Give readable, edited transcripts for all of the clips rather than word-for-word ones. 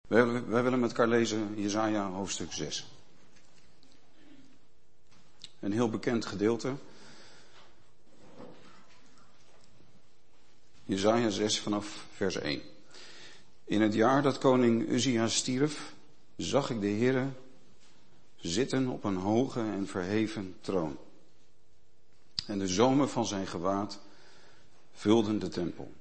Wij willen met elkaar lezen Jesaja hoofdstuk 6. Een heel bekend gedeelte. Jesaja 6 vanaf vers 1. In het jaar dat koning Uzia stierf, zag ik de Heere zitten op een hoge en verheven troon. En de zomen van zijn gewaad vulden de tempel.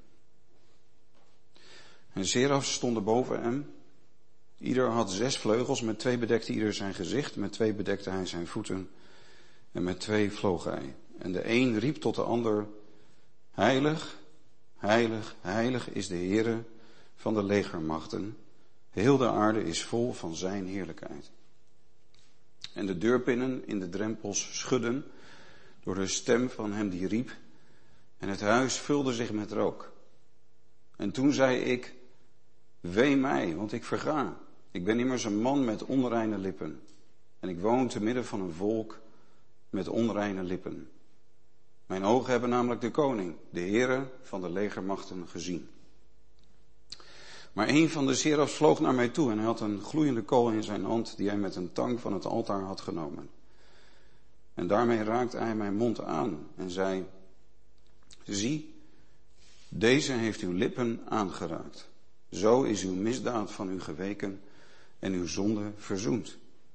En serafs stonden boven hem. Ieder had 6 vleugels, met 2 bedekte ieder zijn gezicht, met 2 bedekte hij zijn voeten en met 2 vloog hij. En de een riep tot de ander, heilig, heilig, heilig is de Heere van de legermachten. Heel de aarde is vol van zijn heerlijkheid. En de deurpinnen in de drempels schudden door de stem van hem die riep. En het huis vulde zich met rook. En toen zei ik, wee mij, want ik verga. Ik ben immers een man met onreine lippen. En ik woon te midden van een volk met onreine lippen. Mijn ogen hebben namelijk de koning, de Heere van de legermachten, gezien. Maar een van de serafs vloog naar mij toe en hij had een gloeiende kool in zijn hand die hij met een tang van het altaar had genomen. En daarmee raakte hij mijn mond aan en zei, zie, deze heeft uw lippen aangeraakt. Zo is uw misdaad van u geweken en uw zonde verzoend.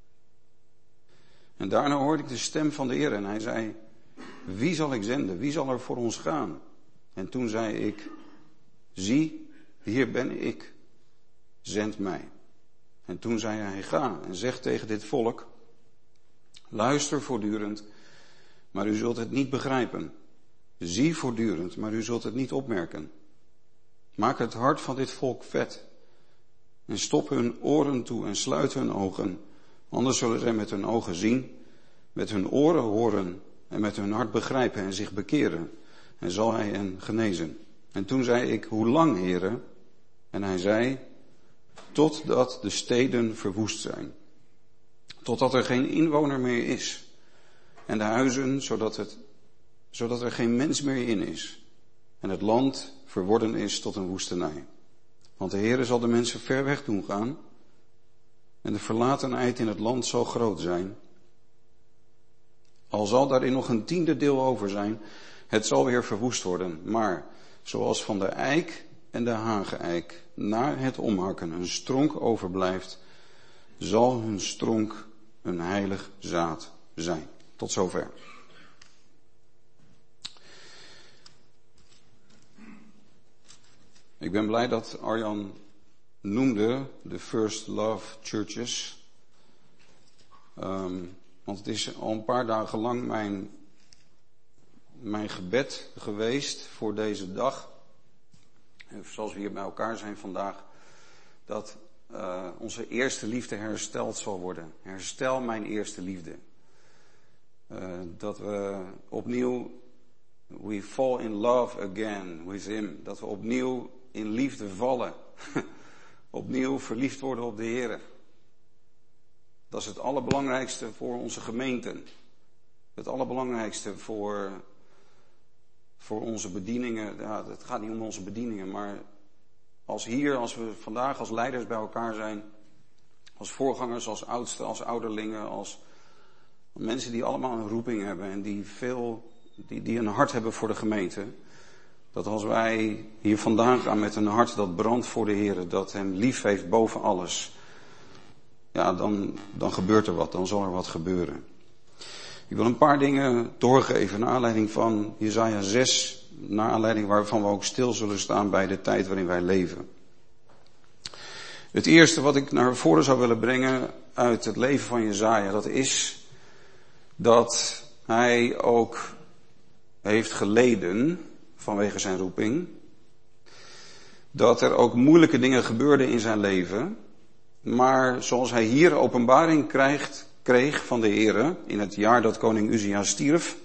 En daarna hoorde ik de stem van de Heer en hij zei, wie zal ik zenden? Wie zal er voor ons gaan? En toen zei ik, zie, hier ben ik, zend mij. En toen zei hij, ga en zeg tegen dit volk, luister voortdurend, maar u zult het niet begrijpen. Zie voortdurend, maar u zult het niet opmerken. Maak het hart van dit volk vet. En stop hun oren toe en sluit hun ogen. Anders zullen zij met hun ogen zien, met hun oren horen en met hun hart begrijpen en zich bekeren. En zal hij hen genezen. En toen zei ik, hoe lang, Heere? En hij zei, totdat de steden verwoest zijn. Totdat er geen inwoner meer is. En de huizen, zodat er geen mens meer in is. En het land verworden is tot een woestenij. Want de Heere zal de mensen ver weg doen gaan. En de verlatenheid in het land zal groot zijn. Al zal daarin nog een 10e deel over zijn, het zal weer verwoest worden. Maar zoals van de eik en de hageeik na het omhakken een stronk overblijft, zal hun stronk een heilig zaad zijn. Tot zover. Ik ben blij dat Arjan noemde de First Love Churches. Want het is al een paar dagen lang mijn gebed geweest voor deze dag. Zoals we hier bij elkaar zijn vandaag. Dat onze eerste liefde hersteld zal worden. Herstel mijn eerste liefde. Dat we opnieuw, we fall in love again with him. Dat we opnieuw in liefde vallen. Opnieuw verliefd worden op de Heere. Dat is het allerbelangrijkste voor onze gemeenten. Het allerbelangrijkste voor onze bedieningen. Ja, het gaat niet om onze bedieningen, maar als we vandaag als leiders bij elkaar zijn, als voorgangers, als oudsten, als ouderlingen, als mensen die allemaal een roeping hebben en die een hart hebben voor de gemeente. Dat als wij hier vandaan gaan met een hart dat brandt voor de Heer, dat hem lief heeft boven alles. Ja, dan gebeurt er wat, dan zal er wat gebeuren. Ik wil een paar dingen doorgeven naar aanleiding van Jesaja 6, naar aanleiding waarvan we ook stil zullen staan bij de tijd waarin wij leven. Het eerste wat ik naar voren zou willen brengen uit het leven van Jesaja, dat is dat hij ook heeft geleden vanwege zijn roeping. Dat er ook moeilijke dingen gebeurden in zijn leven. Maar zoals hij hier openbaring kreeg van de Heere in het jaar dat koning Uzia stierf.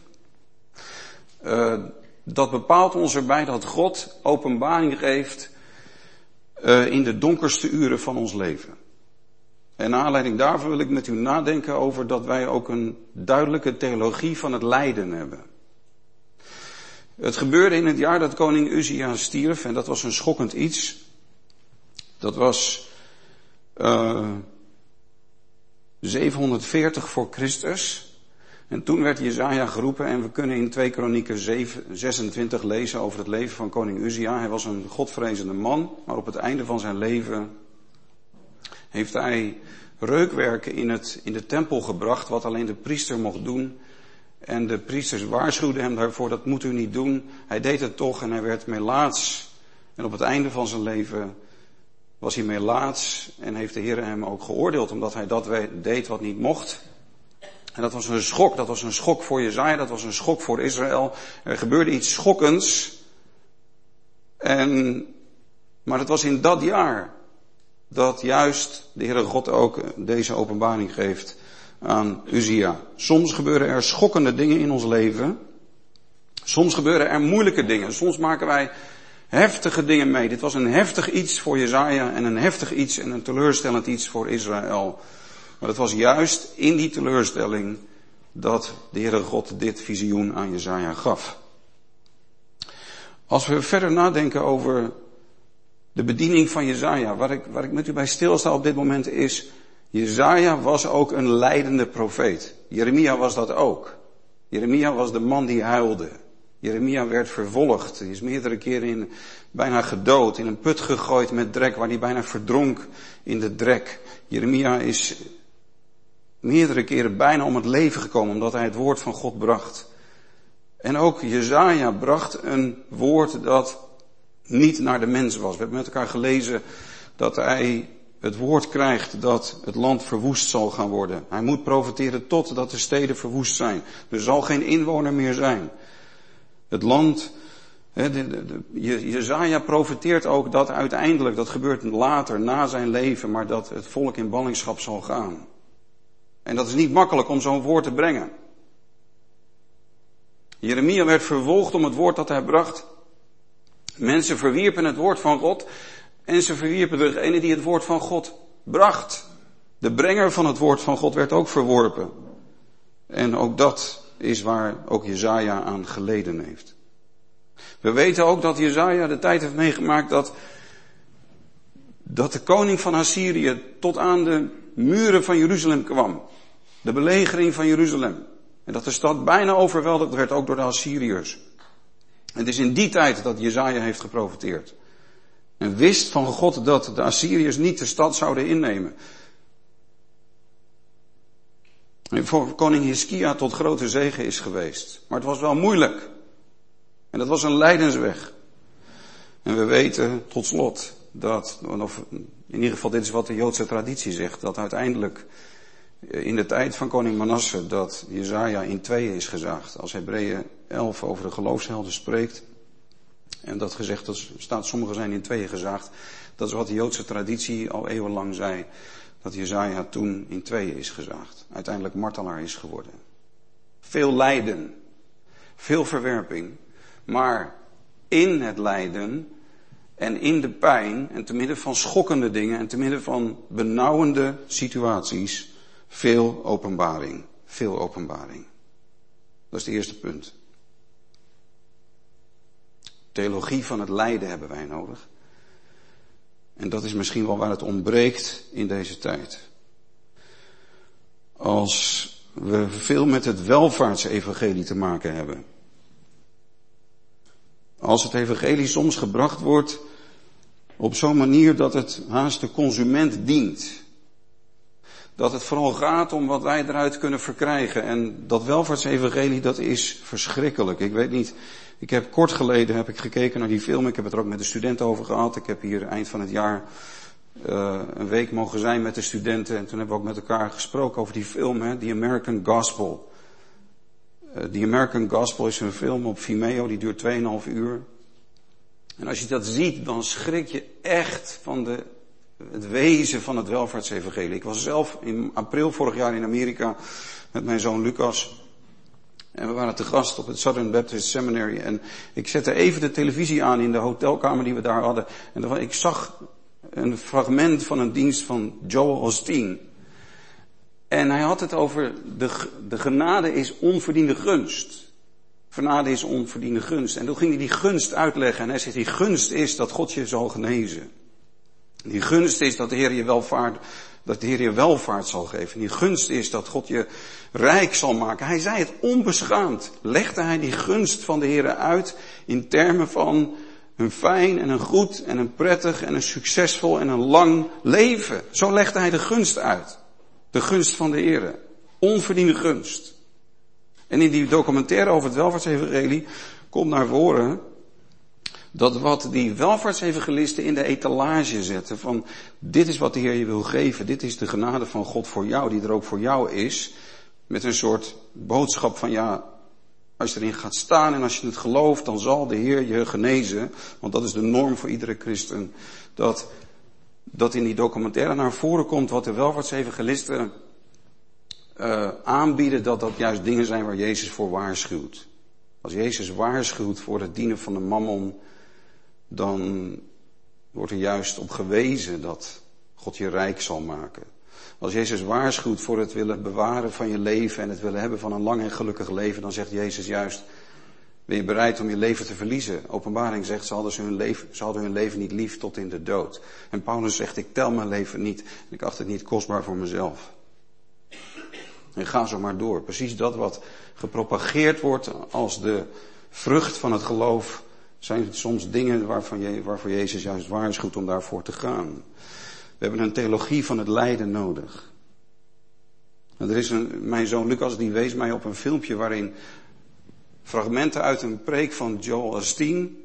Dat bepaalt ons erbij dat God openbaring geeft in de donkerste uren van ons leven. En naar aanleiding daarvan wil ik met u nadenken over dat wij ook een duidelijke theologie van het lijden hebben. Het gebeurde in het jaar dat koning Uzia stierf en dat was een schokkend iets. Dat was 740 voor Christus. En toen werd Jesaja geroepen en we kunnen in 2 Kronieken 26 lezen over het leven van koning Uzia. Hij was een godvrezende man, maar op het einde van zijn leven heeft hij reukwerken in de tempel gebracht, wat alleen de priester mocht doen. En de priesters waarschuwden hem daarvoor, dat moet u niet doen. Hij deed het toch en hij werd melaats. En op het einde van zijn leven was hij melaats en heeft de Heer hem ook geoordeeld, omdat hij dat deed wat niet mocht. En dat was een schok voor Jesaja, dat was een schok voor Israël. Er gebeurde iets schokkends. Maar het was in dat jaar dat juist de Heere God ook deze openbaring geeft aan Uzia. Soms gebeuren er schokkende dingen in ons leven. Soms gebeuren er moeilijke dingen. Soms maken wij heftige dingen mee. Dit was een heftig iets voor Jesaja en een heftig iets en een teleurstellend iets voor Israël. Maar het was juist in die teleurstelling dat de Heere God dit visioen aan Jesaja gaf. Als we verder nadenken over de bediening van Jesaja, waar ik met u bij stilsta op dit moment is, Jesaja was ook een lijdende profeet. Jeremia was dat ook. Jeremia was de man die huilde. Jeremia werd vervolgd. Hij is meerdere keren bijna gedood, in een put gegooid met drek, waar hij bijna verdronk in de drek. Jeremia is meerdere keren bijna om het leven gekomen, omdat hij het woord van God bracht. En ook Jesaja bracht een woord dat niet naar de mens was. We hebben met elkaar gelezen dat hij het woord krijgt dat het land verwoest zal gaan worden. Hij moet profeteren totdat de steden verwoest zijn. Er zal geen inwoner meer zijn. Het land, Jesaja profeteert ook dat uiteindelijk, dat gebeurt later, na zijn leven, maar dat het volk in ballingschap zal gaan. En dat is niet makkelijk om zo'n woord te brengen. Jeremia werd vervolgd om het woord dat hij bracht. Mensen verwierpen het woord van God en ze verwierpen degene die het woord van God bracht. De brenger van het woord van God werd ook verworpen. En ook dat is waar ook Jesaja aan geleden heeft. We weten ook dat Jesaja de tijd heeft meegemaakt dat de koning van Assyrië tot aan de muren van Jeruzalem kwam. De belegering van Jeruzalem. En dat de stad bijna overweldigd werd ook door de Assyriërs. Het is in die tijd dat Jesaja heeft geprofeteerd. En wist van God dat de Assyriërs niet de stad zouden innemen. En voor koning Hiskia tot grote zege is geweest. Maar het was wel moeilijk. En dat was een lijdensweg. En we weten tot slot dat, of in ieder geval dit is wat de Joodse traditie zegt, dat uiteindelijk in de tijd van koning Manasse dat Jesaja in tweeën is gezaagd. Als Hebreeën 11 over de geloofshelden spreekt. En dat gezegd, dat staat, sommigen zijn in tweeën gezaagd. Dat is wat de Joodse traditie al eeuwenlang zei. Dat Jesaja toen in tweeën is gezaagd. Uiteindelijk martelaar is geworden. Veel lijden. Veel verwerping. Maar in het lijden en in de pijn en te midden van schokkende dingen en te midden van benauwende situaties veel openbaring. Veel openbaring. Dat is het eerste punt. Theologie van het lijden hebben wij nodig. En dat is misschien wel waar het ontbreekt in deze tijd. Als we veel met het welvaartsevangelie te maken hebben. Als het evangelie soms gebracht wordt op zo'n manier dat het haast de consument dient. Dat het vooral gaat om wat wij eruit kunnen verkrijgen. En dat welvaartsevangelie, dat is verschrikkelijk. Ik weet niet, ik heb kort geleden gekeken naar die film. Ik heb het er ook met de studenten over gehad. Ik heb hier eind van het jaar een week mogen zijn met de studenten. En toen hebben we ook met elkaar gesproken over die film, The American Gospel. The American Gospel is een film op Vimeo, die duurt 2,5 uur. En als je dat ziet, dan schrik je echt van het wezen van het welvaartsevangelie. Ik was zelf in april vorig jaar in Amerika met mijn zoon Lucas. En we waren te gast op het Southern Baptist Seminary. En ik zette even de televisie aan in de hotelkamer die we daar hadden. En ik zag een fragment van een dienst van Joel Osteen. En hij had het over de genade is onverdiende gunst. Genade is onverdiende gunst. En toen ging hij die gunst uitleggen. En hij zegt, die gunst is dat God je zal genezen. Die gunst is dat de Heer je welvaart zal geven. Die gunst is dat God je rijk zal maken. Hij zei het onbeschaamd. Legde hij die gunst van de Heer uit in termen van een fijn en een goed en een prettig en een succesvol en een lang leven. Zo legde hij de gunst uit. De gunst van de Heer. Onverdiende gunst. En in die documentaire over het welvaartsevangelie komt naar voren dat wat die welvaartsevangelisten in de etalage zetten van dit is wat de Heer je wil geven, dit is de genade van God voor jou, die er ook voor jou is, met een soort boodschap van ja, als je erin gaat staan en als je het gelooft, dan zal de Heer je genezen, want dat is de norm voor iedere christen, dat in die documentaire naar voren komt wat de welvaartsevangelisten aanbieden, dat juist dingen zijn waar Jezus voor waarschuwt. Als Jezus waarschuwt voor het dienen van de mammon, dan wordt er juist op gewezen dat God je rijk zal maken. Als Jezus waarschuwt voor het willen bewaren van je leven en het willen hebben van een lang en gelukkig leven, dan zegt Jezus juist, ben je bereid om je leven te verliezen? Openbaring zegt, ze hadden hun leven niet lief tot in de dood. En Paulus zegt, ik tel mijn leven niet en ik acht het niet kostbaar voor mezelf. En ga zo maar door. Precies dat wat gepropageerd wordt als de vrucht van het geloof, zijn soms dingen waarvoor Jezus juist waarschuwt om daarvoor te gaan. We hebben een theologie van het lijden nodig. En mijn zoon Lucas die wees mij op een filmpje waarin fragmenten uit een preek van Joel Osteen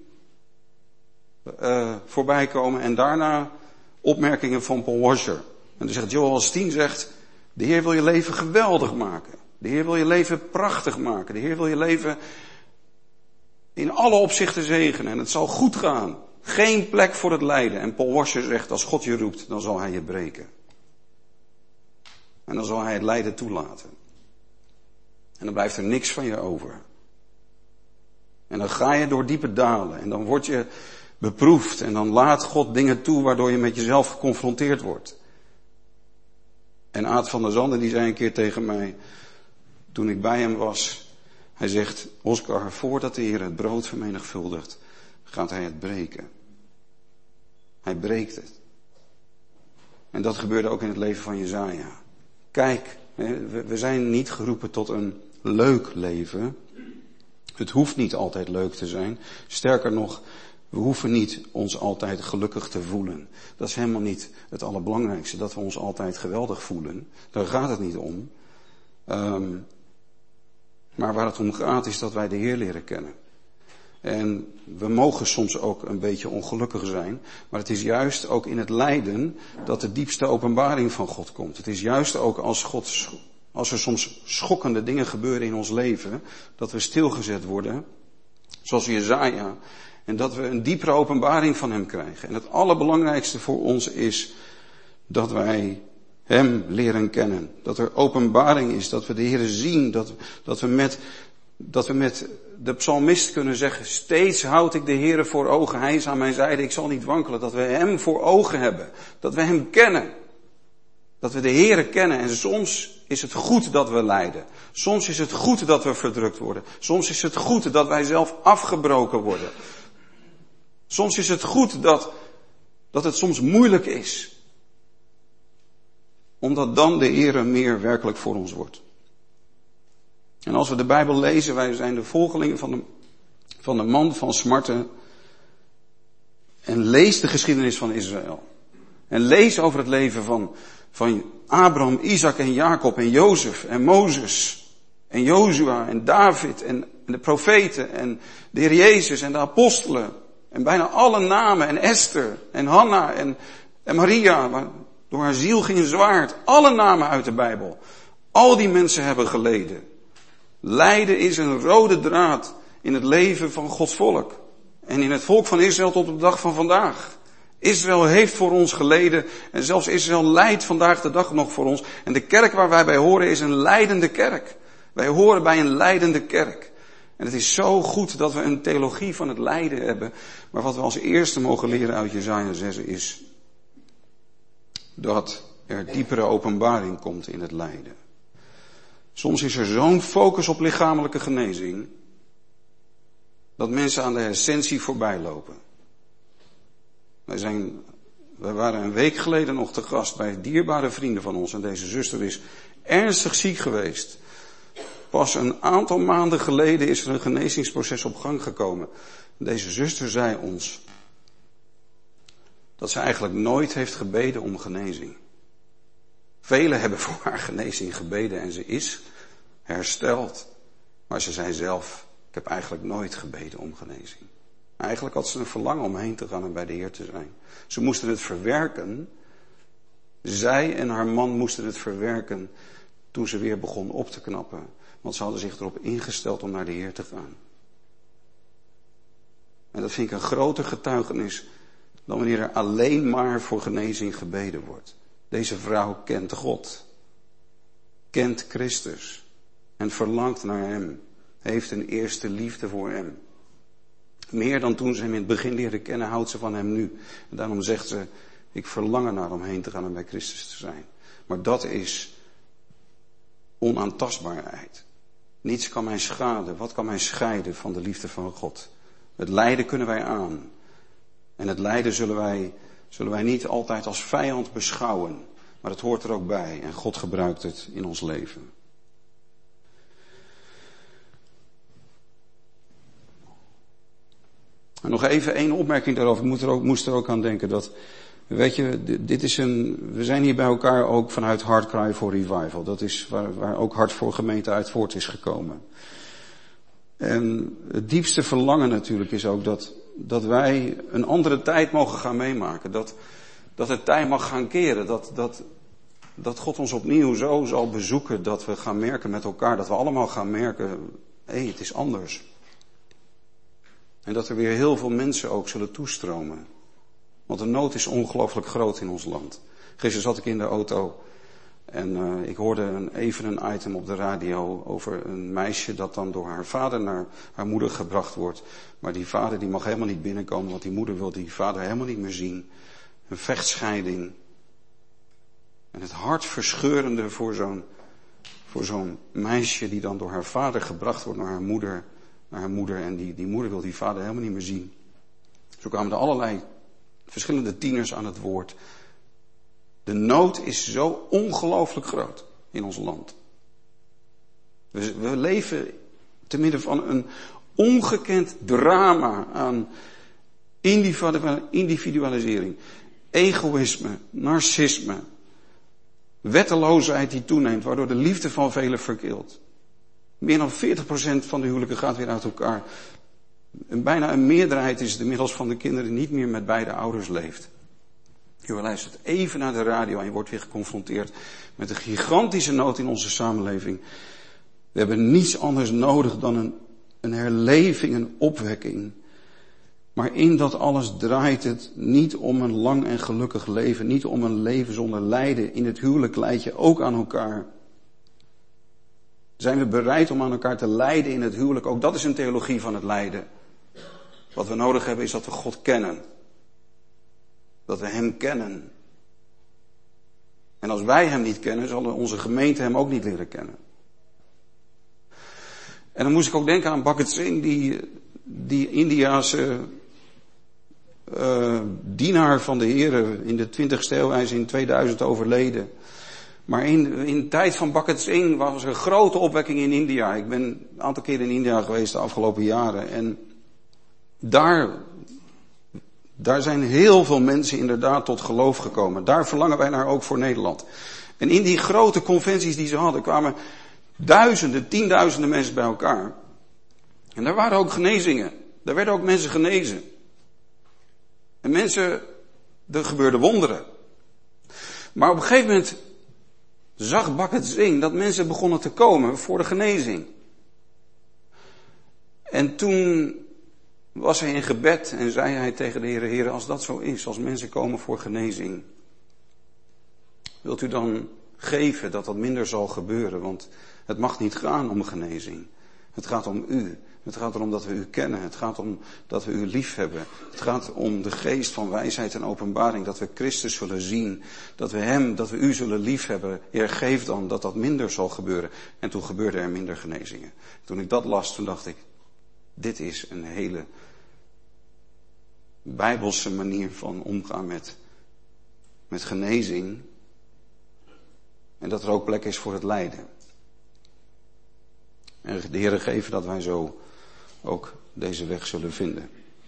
voorbij komen en daarna opmerkingen van Paul Washer. En dan zegt Joel Osteen de Heer wil je leven geweldig maken. De Heer wil je leven prachtig maken. De Heer wil je leven in alle opzichten zegenen. En het zal goed gaan. Geen plek voor het lijden. En Paul Washer zegt, als God je roept, dan zal hij je breken. En dan zal hij het lijden toelaten. En dan blijft er niks van je over. En dan ga je door diepe dalen. En dan word je beproefd. En dan laat God dingen toe waardoor je met jezelf geconfronteerd wordt. En Aad van der Zanden die zei een keer tegen mij, toen ik bij hem was, hij zegt, Oscar, voordat de Heer het brood vermenigvuldigt, gaat hij het breken. Hij breekt het. En dat gebeurde ook in het leven van Jesaja. Kijk, we zijn niet geroepen tot een leuk leven. Het hoeft niet altijd leuk te zijn. Sterker nog, we hoeven niet ons altijd gelukkig te voelen. Dat is helemaal niet het allerbelangrijkste, dat we ons altijd geweldig voelen. Daar gaat het niet om. Maar waar het om gaat is dat wij de Heer leren kennen. En we mogen soms ook een beetje ongelukkig zijn. Maar het is juist ook in het lijden dat de diepste openbaring van God komt. Het is juist ook als er soms schokkende dingen gebeuren in ons leven, dat we stilgezet worden, zoals Jesaja. En dat we een diepere openbaring van hem krijgen. En het allerbelangrijkste voor ons is dat wij hem leren kennen. Dat er openbaring is, dat we de Heer zien, dat we met de psalmist kunnen zeggen, steeds houd ik de Heer voor ogen, hij is aan mijn zijde, ik zal niet wankelen. Dat we hem voor ogen hebben, dat we hem kennen. Dat we de Heer kennen en soms is het goed dat we lijden. Soms is het goed dat we verdrukt worden. Soms is het goed dat wij zelf afgebroken worden. Soms is het goed dat het soms moeilijk is. Omdat dan de Heere meer werkelijk voor ons wordt. En als we de Bijbel lezen, wij zijn de volgelingen van de man van smarten. En lees de geschiedenis van Israël. En lees over het leven van Abraham, Isaac en Jacob en Jozef en Mozes. En Jozua en David en de profeten en de Heer Jezus en de apostelen. En bijna alle namen en Esther en Hanna en Maria, door haar ziel ging een zwaard. Alle namen uit de Bijbel. Al die mensen hebben geleden. Lijden is een rode draad in het leven van Gods volk. En in het volk van Israël tot op de dag van vandaag. Israël heeft voor ons geleden en zelfs Israël lijdt vandaag de dag nog voor ons. En de kerk waar wij bij horen is een lijdende kerk. Wij horen bij een lijdende kerk. En het is zo goed dat we een theologie van het lijden hebben. Maar wat we als eerste mogen leren uit Jesaja 6 is dat er diepere openbaring komt in het lijden. Soms is er zo'n focus op lichamelijke genezing dat mensen aan de essentie voorbij lopen. Wij zijn We waren een week geleden nog te gast bij dierbare vrienden van ons. En deze zuster is ernstig ziek geweest. Pas een aantal maanden geleden is er een genezingsproces op gang gekomen. Deze zuster zei ons dat ze eigenlijk nooit heeft gebeden om genezing. Velen hebben voor haar genezing gebeden en ze is hersteld. Maar ze zei zelf, ik heb eigenlijk nooit gebeden om genezing. Eigenlijk had ze een verlangen om heen te gaan en bij de Heer te zijn. Ze moesten het verwerken. Zij en haar man moesten het verwerken toen ze weer begon op te knappen. Want ze hadden zich erop ingesteld om naar de Heer te gaan. En dat vind ik een groter getuigenis dan wanneer er alleen maar voor genezing gebeden wordt. Deze vrouw kent God. Kent Christus. En verlangt naar hem. Heeft een eerste liefde voor hem. Meer dan toen ze hem in het begin leerde kennen, houdt ze van hem nu. En daarom zegt ze, ik verlang er naar om heen te gaan en bij Christus te zijn. Maar dat is onaantastbaarheid. Niets kan mij schaden. Wat kan mij scheiden van de liefde van God? Het lijden kunnen wij aan. En het lijden zullen wij niet altijd als vijand beschouwen. Maar het hoort er ook bij. En God gebruikt het in ons leven. En nog even één opmerking daarover. Ik moest er ook aan denken dat, weet je, we zijn hier bij elkaar ook vanuit Heart Cry for Revival. Dat is waar ook Hart voor Gemeente uit voort is gekomen. En het diepste verlangen natuurlijk is ook dat wij een andere tijd mogen gaan meemaken. Dat het tijd mag gaan keren. Dat God ons opnieuw zo zal bezoeken dat we gaan merken met elkaar. Dat we allemaal gaan merken, het is anders. En dat er weer heel veel mensen ook zullen toestromen. Want de nood is ongelooflijk groot in ons land. Gisteren zat ik in de auto en ik hoorde even een item op de radio over een meisje dat dan door haar vader naar haar moeder gebracht wordt. Maar die vader die mag helemaal niet binnenkomen, want die moeder wil die vader helemaal niet meer zien. Een vechtscheiding. En het hartverscheurende voor zo'n meisje die dan door haar vader gebracht wordt naar haar moeder. En die moeder wil die vader helemaal niet meer zien. Zo kwamen er allerlei verschillende tieners aan het woord. De nood is zo ongelooflijk groot in ons land. We leven te midden van een ongekend drama aan individualisering, egoïsme, narcisme, wetteloosheid die toeneemt, waardoor de liefde van velen verkeelt. Meer dan 40% van de huwelijken gaat weer uit elkaar. En bijna een meerderheid is het inmiddels van de kinderen die niet meer met beide ouders leeft. Je luistert even naar de radio en je wordt weer geconfronteerd met een gigantische nood in onze samenleving. We hebben niets anders nodig dan een herleving, een opwekking. Maar in dat alles draait het niet om een lang en gelukkig leven. Niet om een leven zonder lijden. In het huwelijk lijd je ook aan elkaar. Zijn we bereid om aan elkaar te lijden in het huwelijk? Ook dat is een theologie van het lijden. Wat we nodig hebben is dat we God kennen. Dat we hem kennen. En als wij hem niet kennen, zal onze gemeente hem ook niet leren kennen. En dan moest ik ook denken aan Bhagat Singh, die Indiase dienaar van de Heer in de 20e eeuw. Hij is in 2000 overleden. Maar in de tijd van Bhagat Singh was er een grote opwekking in India. Ik ben een aantal keer in India geweest de afgelopen jaren. En daar zijn heel veel mensen inderdaad tot geloof gekomen. Daar verlangen wij naar ook voor Nederland. En in die grote conventies die ze hadden kwamen duizenden, tienduizenden mensen bij elkaar. En daar waren ook genezingen. Daar werden ook mensen genezen. En er gebeurden wonderen. Maar op een gegeven moment zag Bhagat Singh dat mensen begonnen te komen voor de genezing. En toen was hij in gebed en zei hij tegen de Heer, Heer, als dat zo is, als mensen komen voor genezing, wilt u dan geven dat dat minder zal gebeuren? Want het mag niet gaan om genezing. Het gaat om u. Het gaat erom dat we u kennen. Het gaat om dat we u lief hebben. Het gaat om de geest van wijsheid en openbaring. Dat we Christus zullen zien. Dat we u zullen lief hebben. Heer, geef dan dat dat minder zal gebeuren. En toen gebeurde er minder genezingen. Toen ik dat las, toen dacht ik, dit is een hele bijbelse manier van omgaan met genezing. En dat er ook plek is voor het lijden. En de Heere geven dat wij zo ook deze weg zullen vinden.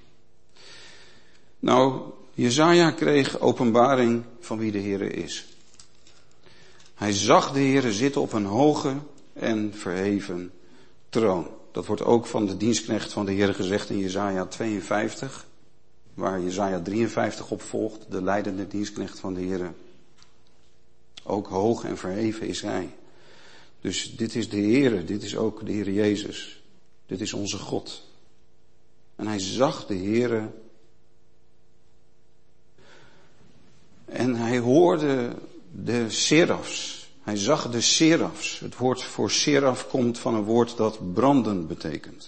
Nou, Jesaja kreeg openbaring van wie de Heere is. Hij zag de Heere zitten op een hoge en verheven troon. Dat wordt ook van de dienstknecht van de Heere gezegd in Jesaja 52. Waar Jesaja 53 op volgt, de leidende dienstknecht van de Heere. Ook hoog en verheven is hij. Dus dit is de Heere, dit is ook de Heere Jezus. Dit is onze God. En hij zag de Heere. En hij hoorde de serafs. Hij zag de serafs. Het woord voor seraf komt van een woord dat branden betekent.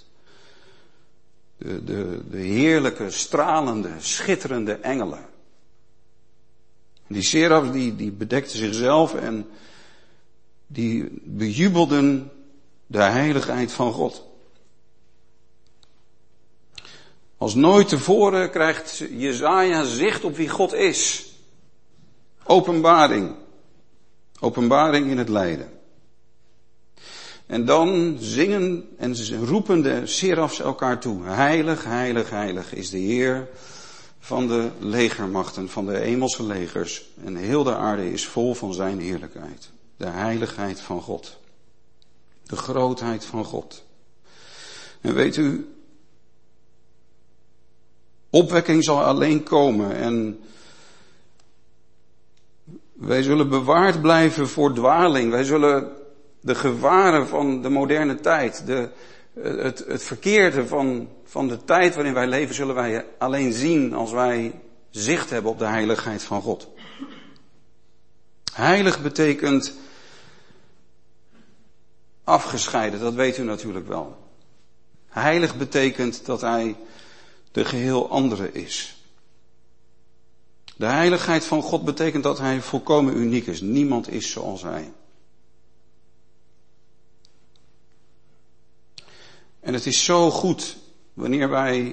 De heerlijke, stralende, schitterende engelen. Die serafs die bedekten zichzelf en die bejubelden de heiligheid van God. Als nooit tevoren krijgt Jesaja zicht op wie God is. Openbaring. Openbaring in het lijden. En dan zingen en roepen de serafs elkaar toe. Heilig, heilig, heilig is de Heer van de legermachten, van de hemelse legers. En heel de aarde is vol van zijn heerlijkheid. De heiligheid van God. De grootheid van God. En weet u, opwekking zal alleen komen en wij zullen bewaard blijven voor dwaling. Wij zullen de gevaren van de moderne tijd, het verkeerde van de tijd waarin wij leven, zullen wij alleen zien als wij zicht hebben op de heiligheid van God. Heilig betekent afgescheiden, dat weet u natuurlijk wel. Heilig betekent dat hij de geheel andere is. De heiligheid van God betekent dat hij volkomen uniek is. Niemand is zoals hij. En het is zo goed wanneer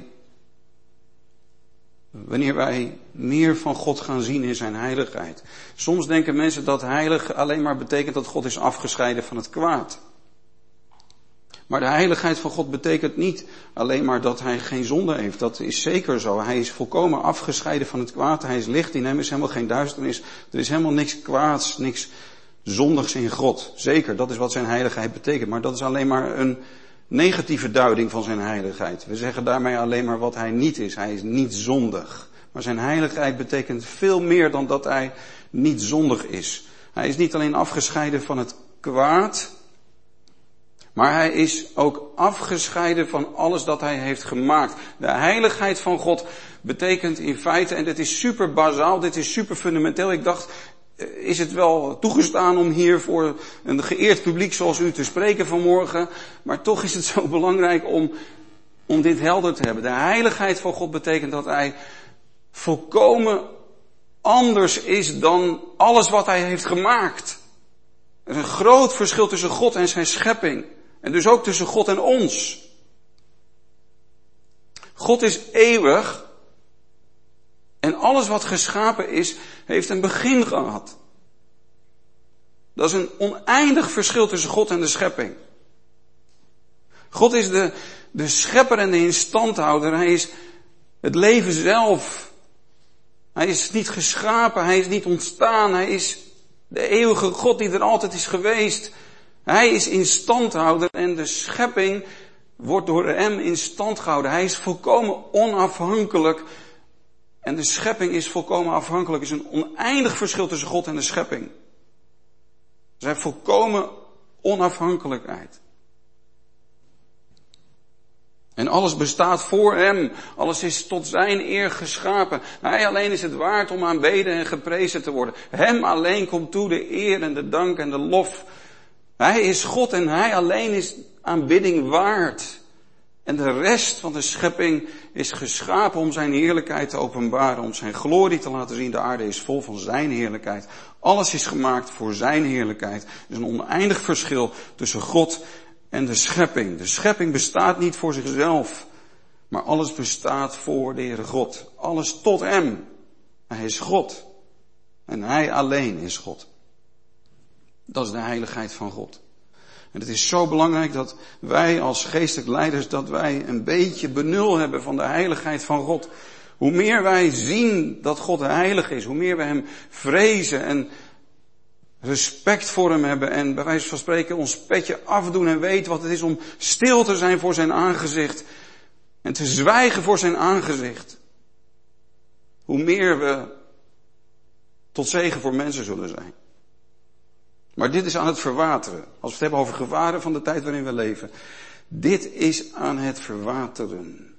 wij meer van God gaan zien in zijn heiligheid. Soms denken mensen dat heilig alleen maar betekent dat God is afgescheiden van het kwaad. Maar de heiligheid van God betekent niet alleen maar dat hij geen zonde heeft. Dat is zeker zo. Hij is volkomen afgescheiden van het kwaad. Hij is licht. In hem is helemaal geen duisternis. Er is helemaal niks kwaads, niks zondigs in God. Zeker, dat is wat zijn heiligheid betekent. Maar dat is alleen maar een negatieve duiding van zijn heiligheid. We zeggen daarmee alleen maar wat hij niet is. Hij is niet zondig. Maar zijn heiligheid betekent veel meer dan dat hij niet zondig is. Hij is niet alleen afgescheiden van het kwaad, maar hij is ook afgescheiden van alles dat hij heeft gemaakt. De heiligheid van God betekent in feite, en dit is super bazaal, dit is super fundamenteel. Ik dacht, is het wel toegestaan om hier voor een geëerd publiek zoals u te spreken vanmorgen? Maar toch is het zo belangrijk om dit helder te hebben. De heiligheid van God betekent dat hij volkomen anders is dan alles wat hij heeft gemaakt. Er is een groot verschil tussen God en zijn schepping. En dus ook tussen God en ons. God is eeuwig. En alles wat geschapen is, heeft een begin gehad. Dat is een oneindig verschil tussen God en de schepping. God is de schepper en de instandhouder. Hij is het leven zelf. Hij is niet geschapen, hij is niet ontstaan. Hij is de eeuwige God die er altijd is geweest. Hij is instandhouder en de schepping wordt door hem in stand gehouden. Hij is volkomen onafhankelijk. En de schepping is volkomen afhankelijk. Er is een oneindig verschil tussen God en de schepping. Er zijn volkomen onafhankelijkheid. En alles bestaat voor hem. Alles is tot zijn eer geschapen. Hij alleen is het waard om aanbeden en geprezen te worden. Hem alleen komt toe de eer en de dank en de lof. Hij is God en hij alleen is aanbidding waard. En de rest van de schepping is geschapen om zijn heerlijkheid te openbaren. Om zijn glorie te laten zien. De aarde is vol van zijn heerlijkheid. Alles is gemaakt voor zijn heerlijkheid. Er is een oneindig verschil tussen God en de schepping. De schepping bestaat niet voor zichzelf. Maar alles bestaat voor de Heere God. Alles tot hem. Hij is God. En hij alleen is God. Dat is de heiligheid van God. En het is zo belangrijk dat wij als geestelijk leiders, dat wij een beetje benul hebben van de heiligheid van God. Hoe meer wij zien dat God heilig is, hoe meer we hem vrezen en respect voor hem hebben en bij wijze van spreken ons petje afdoen en weten wat het is om stil te zijn voor zijn aangezicht en te zwijgen voor zijn aangezicht. Hoe meer we tot zegen voor mensen zullen zijn. Maar dit is aan het verwateren. Als we het hebben over gevaren van de tijd waarin we leven. Dit is aan het verwateren.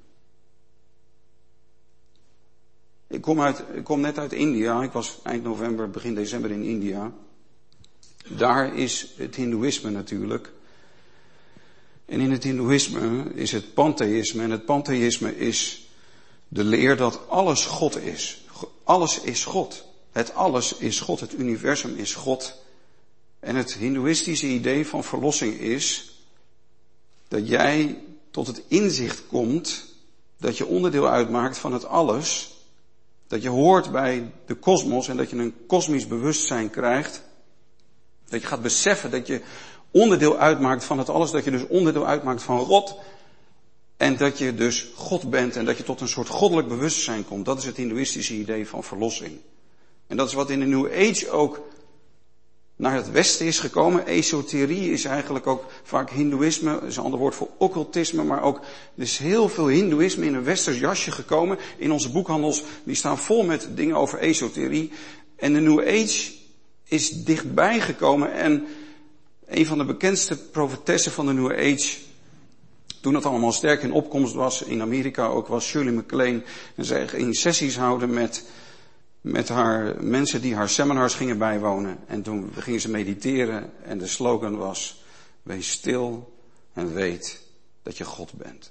Ik kom net uit India. Ik was eind november, begin december in India. Daar is het hindoeïsme natuurlijk. En in het hindoeïsme is het pantheïsme. En het pantheïsme is de leer dat alles God is. Alles is God. Het alles is God. Het universum is God. En het hindoeïstische idee van verlossing is dat jij tot het inzicht komt dat je onderdeel uitmaakt van het alles. Dat je hoort bij de kosmos en dat je een kosmisch bewustzijn krijgt. Dat je gaat beseffen dat je onderdeel uitmaakt van het alles. Dat je dus onderdeel uitmaakt van God. En dat je dus God bent en dat je tot een soort goddelijk bewustzijn komt. Dat is het hindoeïstische idee van verlossing. En dat is wat in de New Age ook naar het westen is gekomen. Esoterie is eigenlijk ook vaak hindoeïsme. Dat is een ander woord voor occultisme. Maar ook, er is heel veel hindoeïsme in een westers jasje gekomen. In onze boekhandels, die staan vol met dingen over esoterie. En de New Age is dichtbij gekomen. En een van de bekendste profetessen van de New Age, toen het allemaal sterk in opkomst was, in Amerika ook, was Shirley MacLaine. En zij ging sessies houden met haar mensen die haar seminars gingen bijwonen. En toen gingen ze mediteren en de slogan was: wees stil en weet dat je God bent.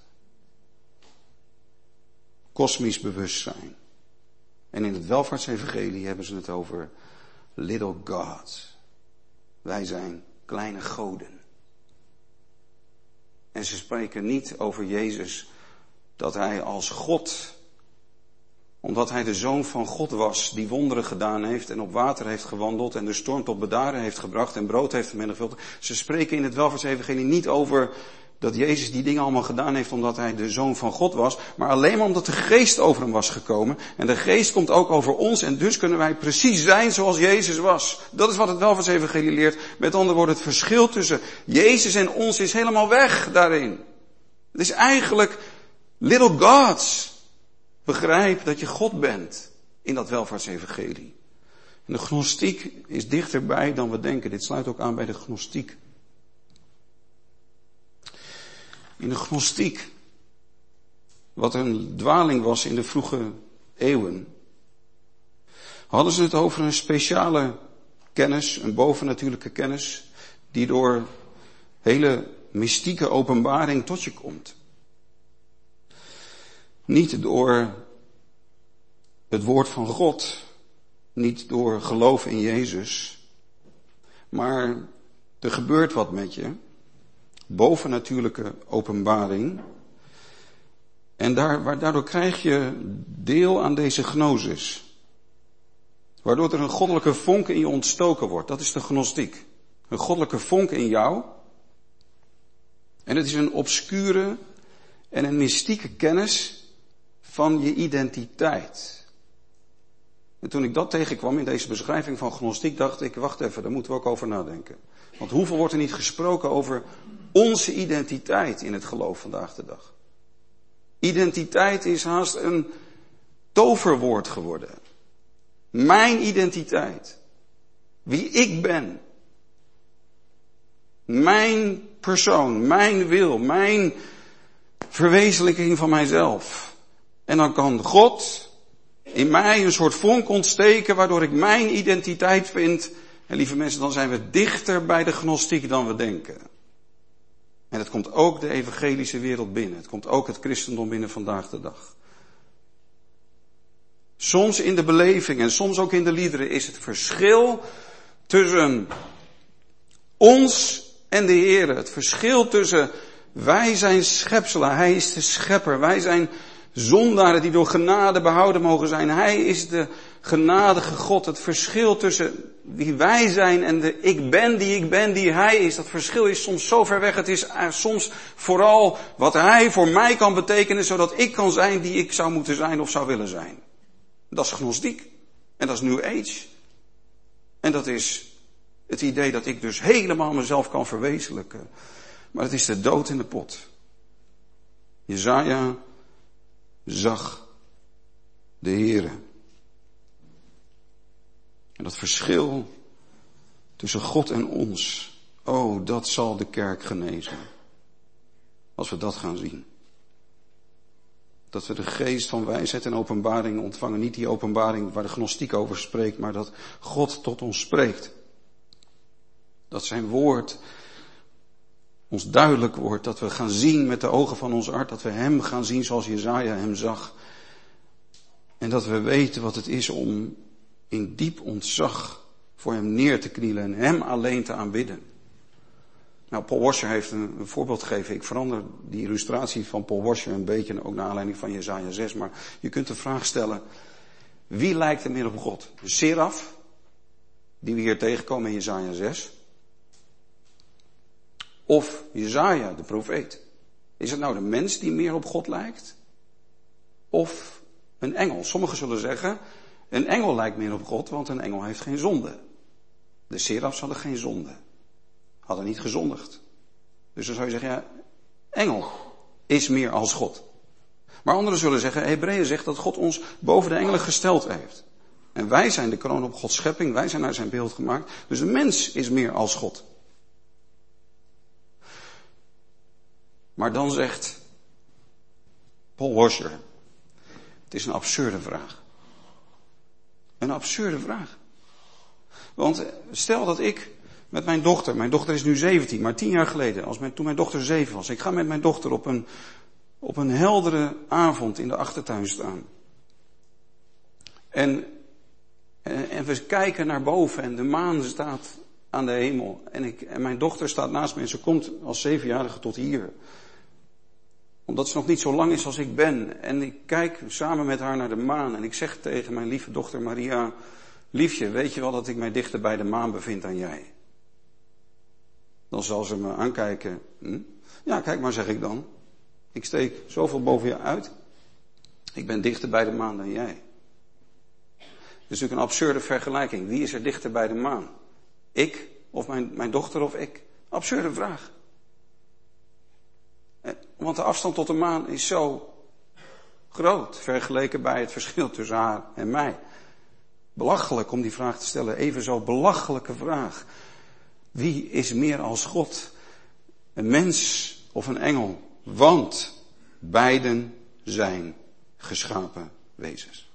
Kosmisch bewustzijn. En in het welvaartsevangelie hebben ze het over little gods. Wij zijn kleine goden. En ze spreken niet over Jezus dat hij als God, omdat hij de Zoon van God was, die wonderen gedaan heeft en op water heeft gewandeld en de storm tot bedaren heeft gebracht en brood heeft vermenigvuldigd. Ze spreken in het welvaartsevangelie niet over dat Jezus die dingen allemaal gedaan heeft omdat hij de Zoon van God was, maar alleen maar omdat de Geest over hem was gekomen. En de Geest komt ook over ons en dus kunnen wij precies zijn zoals Jezus was. Dat is wat het welvaartsevangelie leert. Met andere woorden, het verschil tussen Jezus en ons is helemaal weg daarin. Het is eigenlijk little gods. Begrijp dat je God bent in dat welvaartsevangelie. En de gnostiek is dichterbij dan we denken. Dit sluit ook aan bij de gnostiek. In de gnostiek, wat een dwaling was in de vroege eeuwen, hadden ze het over een speciale kennis, een bovennatuurlijke kennis, die door hele mystieke openbaring tot je komt. Niet door het woord van God, niet door geloof in Jezus, maar er gebeurt wat met je, bovennatuurlijke openbaring, en daardoor krijg je deel aan deze gnosis, waardoor er een goddelijke vonk in je ontstoken wordt. Dat is de gnostiek. Een goddelijke vonk in jou, en het is een obscure en een mystieke kennis van je identiteit. En toen ik dat tegenkwam in deze beschrijving van gnostiek, dacht ik, wacht even, daar moeten we ook over nadenken. Want hoeveel wordt er niet gesproken over onze identiteit in het geloof vandaag de dag? Identiteit is haast een toverwoord geworden. Mijn identiteit. Wie ik ben. Mijn persoon, mijn wil, mijn verwezenlijking van mijzelf. En dan kan God in mij een soort vonk ontsteken waardoor ik mijn identiteit vind. En lieve mensen, dan zijn we dichter bij de gnostiek dan we denken. En het komt ook de evangelische wereld binnen. Het komt ook het christendom binnen vandaag de dag. Soms in de beleving en soms ook in de liederen is het verschil tussen ons en de Heer. Het verschil tussen wij zijn schepselen, Hij is de schepper. Wij zijn zondaren die door genade behouden mogen zijn. Hij is de genadige God. Het verschil tussen wie wij zijn en de ik ben die hij is. Dat verschil is soms zo ver weg. Het is soms vooral wat hij voor mij kan betekenen, zodat ik kan zijn die ik zou moeten zijn of zou willen zijn. Dat is gnostiek. En dat is New Age. En dat is het idee dat ik dus helemaal mezelf kan verwezenlijken. Maar het is de dood in de pot. Jesaja zag de Heere. En dat verschil tussen God en ons, oh, dat zal de kerk genezen. Als we dat gaan zien. Dat we de geest van wijsheid en openbaring ontvangen. Niet die openbaring waar de gnostiek over spreekt, maar dat God tot ons spreekt. Dat zijn woord ons duidelijk wordt. Dat we gaan zien met de ogen van ons hart. Dat we hem gaan zien zoals Jesaja hem zag. En dat we weten wat het is om in diep ontzag voor hem neer te knielen en hem alleen te aanbidden. Nou, Paul Washer heeft een voorbeeld gegeven. Ik verander die illustratie van Paul Washer een beetje, ook naar aanleiding van Jesaja 6. Maar je kunt de vraag stellen, wie lijkt er meer op God? De seraf, die we hier tegenkomen in Jesaja 6. Of Jesaja, de profeet. Is het nou de mens die meer op God lijkt? Of een engel? Sommigen zullen zeggen, een engel lijkt meer op God, want een engel heeft geen zonde. De serafs hadden geen zonde. Hadden niet gezondigd. Dus dan zou je zeggen, ja, engel is meer als God. Maar anderen zullen zeggen, Hebreeën zegt dat God ons boven de engelen gesteld heeft. En wij zijn de kroon op Gods schepping, wij zijn naar zijn beeld gemaakt. Dus de mens is meer als God. Maar dan zegt Paul Washer, het is een absurde vraag. Een absurde vraag. Want stel dat ik met mijn dochter is nu 17, maar 10 jaar geleden, toen mijn dochter 7 was. Ik ga met mijn dochter op een heldere avond in de achtertuin staan. En we kijken naar boven en de maan staat aan de hemel. En mijn dochter staat naast me en ze komt als 7-jarige tot hier. Omdat ze nog niet zo lang is als ik ben. En ik kijk samen met haar naar de maan. En ik zeg tegen mijn lieve dochter Maria, liefje, weet je wel dat ik mij dichter bij de maan bevind dan jij? Dan zal ze me aankijken. Ja, kijk maar, zeg ik dan. Ik steek zoveel boven je uit. Ik ben dichter bij de maan dan jij. Dat is natuurlijk een absurde vergelijking. Wie is er dichter bij de maan? Ik of mijn dochter of ik? Absurde vraag. Want de afstand tot de maan is zo groot, vergeleken bij het verschil tussen haar en mij. Belachelijk om die vraag te stellen, even zo belachelijke vraag. Wie is meer als God? Een mens of een engel? Want beiden zijn geschapen wezens.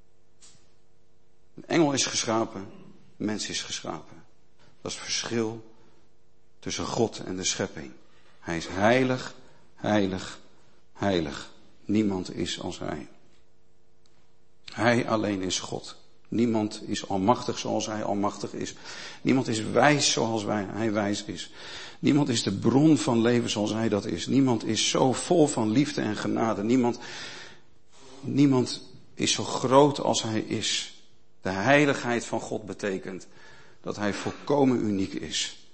Een engel is geschapen, een mens is geschapen. Dat is het verschil tussen God en de schepping. Hij is heilig, heilig, heilig. Niemand is als hij. Hij alleen is God. Niemand is almachtig zoals hij almachtig is. Niemand is wijs zoals hij wijs is. Niemand is de bron van leven zoals hij dat is. Niemand is zo vol van liefde en genade. Niemand is zo groot als hij is. De heiligheid van God betekent dat hij volkomen uniek is.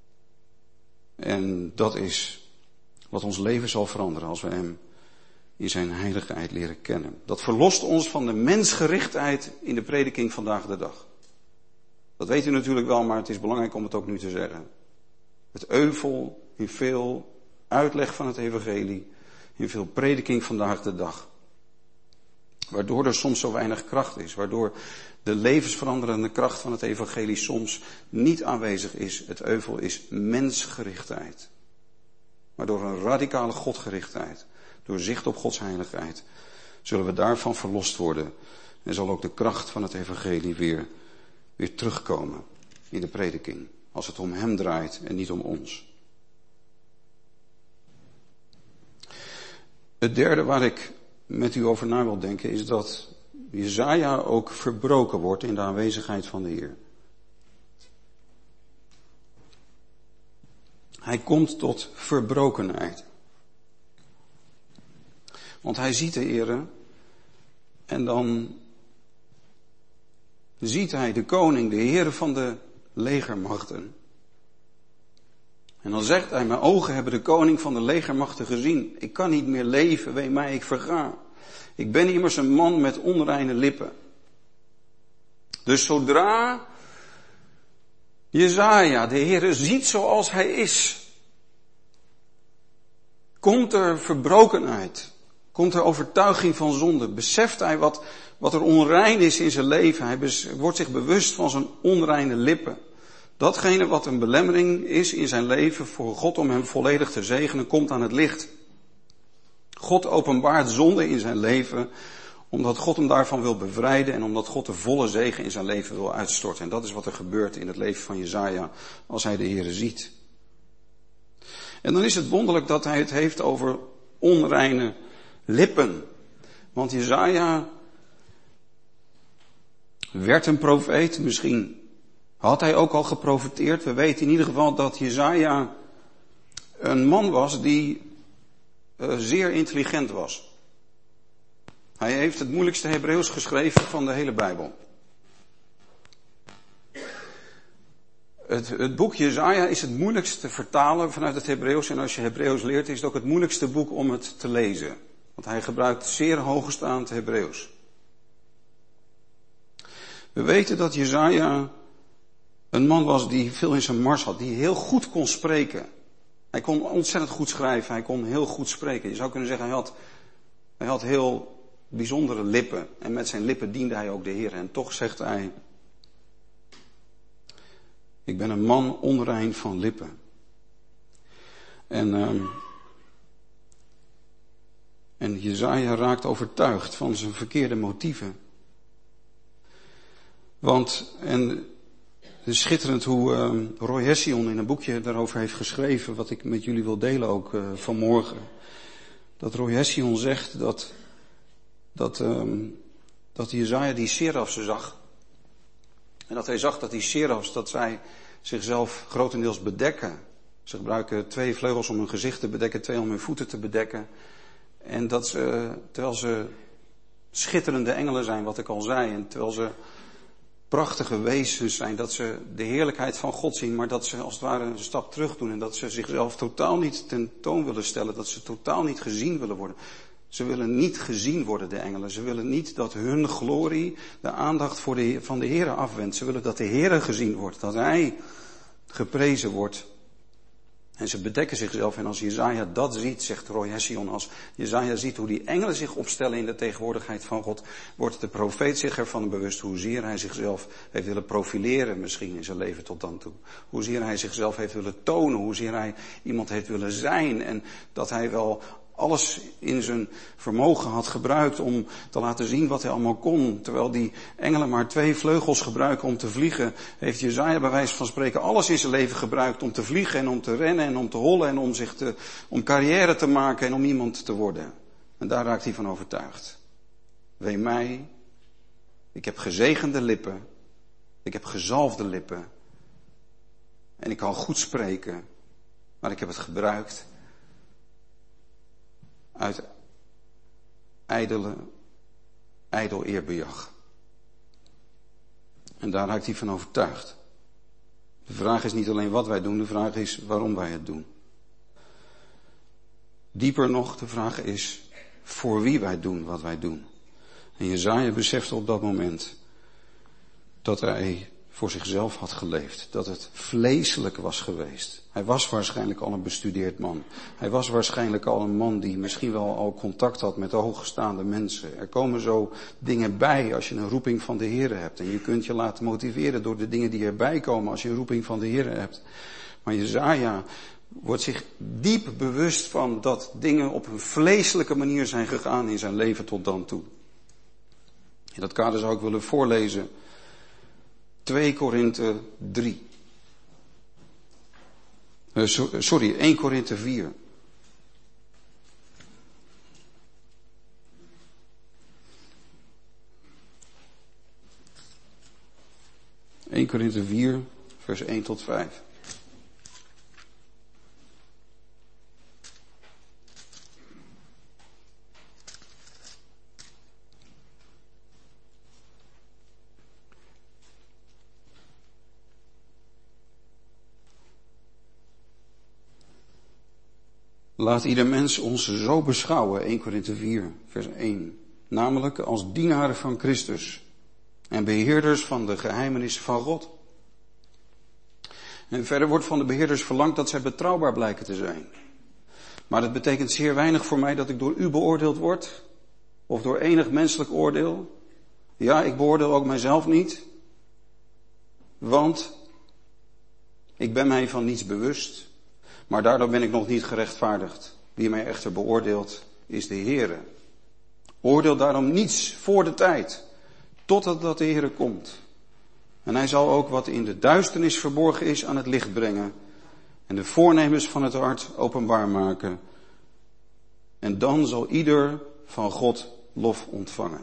En dat is wat ons leven zal veranderen als we hem in zijn heiligheid leren kennen. Dat verlost ons van de mensgerichtheid in de prediking vandaag de dag. Dat weet u natuurlijk wel, maar het is belangrijk om het ook nu te zeggen. Het euvel in veel uitleg van het evangelie, in veel prediking vandaag de dag. Waardoor er soms zo weinig kracht is, waardoor de levensveranderende kracht van het evangelie soms niet aanwezig is. Het euvel is mensgerichtheid. Maar door een radicale godgerichtheid, door zicht op Gods heiligheid, zullen we daarvan verlost worden. En zal ook de kracht van het evangelie weer terugkomen in de prediking. Als het om hem draait en niet om ons. Het derde waar ik met u over na wil denken is dat Jesaja ook verbroken wordt in de aanwezigheid van de Heer. Hij komt tot verbrokenheid. Want hij ziet de Heere en dan ziet hij de koning, de Heere van de legermachten. En dan zegt hij, mijn ogen hebben de koning van de legermachten gezien. Ik kan niet meer leven, wee mij, ik verga. Ik ben immers een man met onreine lippen. Dus zodra Jesaja de Heere ziet zoals hij is, komt er verbrokenheid, komt er overtuiging van zonde, beseft hij wat er onrein is in zijn leven. Hij wordt zich bewust van zijn onreine lippen. Datgene wat een belemmering is in zijn leven voor God om hem volledig te zegenen, komt aan het licht. God openbaart zonde in zijn leven, omdat God hem daarvan wil bevrijden en omdat God de volle zegen in zijn leven wil uitstorten. En dat is wat er gebeurt in het leven van Jesaja als hij de Heere ziet. En dan is het wonderlijk dat hij het heeft over onreine lippen. Want Jesaja werd een profeet, misschien had hij ook al geprofeteerd. We weten in ieder geval dat Jesaja een man was die zeer intelligent was. Hij heeft het moeilijkste Hebreeuws geschreven van de hele Bijbel. Het boek Jesaja is het moeilijkst te vertalen vanuit het Hebreeuws. En als je Hebreeuws leert, is het ook het moeilijkste boek om het te lezen. Want hij gebruikt zeer hoogstaand Hebreeuws. We weten dat Jesaja een man was die veel in zijn mars had, die heel goed kon spreken. Hij kon ontzettend goed schrijven, hij kon heel goed spreken. Je zou kunnen zeggen, hij had heel bijzondere lippen. En met zijn lippen diende hij ook de Heer. En toch zegt hij, ik ben een man onrein van lippen. En Jesaja raakt overtuigd van zijn verkeerde motieven. Het is schitterend hoe Roy Hession in een boekje daarover heeft geschreven, wat ik met jullie wil delen ook vanmorgen. Dat Roy Hession zegt dat Jesaja die serafsen zag. En dat hij zag dat die serafs, dat zij zichzelf grotendeels bedekken. Ze gebruiken 2 vleugels om hun gezicht te bedekken, 2 om hun voeten te bedekken. En dat ze, terwijl ze schitterende engelen zijn, wat ik al zei, en terwijl ze prachtige wezens zijn, dat ze de heerlijkheid van God zien, maar dat ze als het ware een stap terug doen en dat ze zichzelf totaal niet tentoon willen stellen, dat ze totaal niet gezien willen worden. Ze willen niet gezien worden, de engelen. Ze willen niet dat hun glorie de aandacht van de Heere afwendt. Ze willen dat de Heere gezien wordt, dat Hij geprezen wordt. En ze bedekken zichzelf. En als Jesaja dat ziet, zegt Roy Hession, als Jesaja ziet hoe die engelen zich opstellen in de tegenwoordigheid van God, wordt de profeet zich ervan bewust hoezeer hij zichzelf heeft willen profileren misschien in zijn leven tot dan toe. Hoezeer hij zichzelf heeft willen tonen, hoezeer hij iemand heeft willen zijn en dat hij wel alles in zijn vermogen had gebruikt om te laten zien wat hij allemaal kon. Terwijl die engelen maar 2 vleugels gebruiken om te vliegen, heeft Jesaja bij wijze van spreken alles in zijn leven gebruikt om te vliegen en om te rennen en om te hollen en om carrière te maken en om iemand te worden. En daar raakt hij van overtuigd. Wee mij, ik heb gezegende lippen, ik heb gezalfde lippen en ik kan goed spreken, maar ik heb het gebruikt uit ijdel eerbejag. En daar raakt hij van overtuigd. De vraag is niet alleen wat wij doen, de vraag is waarom wij het doen. Dieper nog, de vraag is voor wie wij doen wat wij doen. En Jesaja besefte op dat moment dat hij voor zichzelf had geleefd. Dat het vleeselijk was geweest. Hij was waarschijnlijk al een bestudeerd man. Hij was waarschijnlijk al een man die misschien wel al contact had met de hoogstaande mensen. Er komen zo dingen bij als je een roeping van de Heere hebt. En je kunt je laten motiveren door de dingen die erbij komen als je een roeping van de Heere hebt. Maar Jesaja wordt zich diep bewust van dat dingen op een vleeselijke manier zijn gegaan in zijn leven tot dan toe. In dat kader zou ik willen voorlezen 2 Korinthe 3. 1 Korinthe 4. (1 Korinthe 4, vers 1 tot 5). Laat ieder mens ons zo beschouwen, 1 Korinthe 4, vers 1. Namelijk als dienaren van Christus en beheerders van de geheimenissen van God. En verder wordt van de beheerders verlangd dat zij betrouwbaar blijken te zijn. Maar dat betekent zeer weinig voor mij dat ik door u beoordeeld word, of door enig menselijk oordeel. Ja, ik beoordeel ook mijzelf niet, want ik ben mij van niets bewust, maar daardoor ben ik nog niet gerechtvaardigd. Wie mij echter beoordeelt, is de Heere. Oordeel daarom niets voor de tijd, totdat de Heere komt. En hij zal ook wat in de duisternis verborgen is aan het licht brengen en de voornemens van het hart openbaar maken. En dan zal ieder van God lof ontvangen.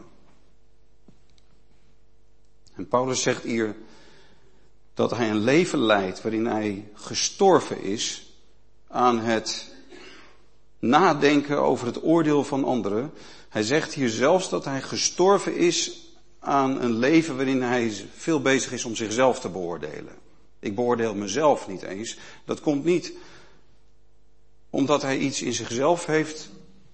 En Paulus zegt hier dat hij een leven leidt waarin hij gestorven is aan het nadenken over het oordeel van anderen. Hij zegt hier zelfs dat hij gestorven is aan een leven waarin hij veel bezig is om zichzelf te beoordelen. Ik beoordeel mezelf niet eens. Dat komt niet omdat hij iets in zichzelf heeft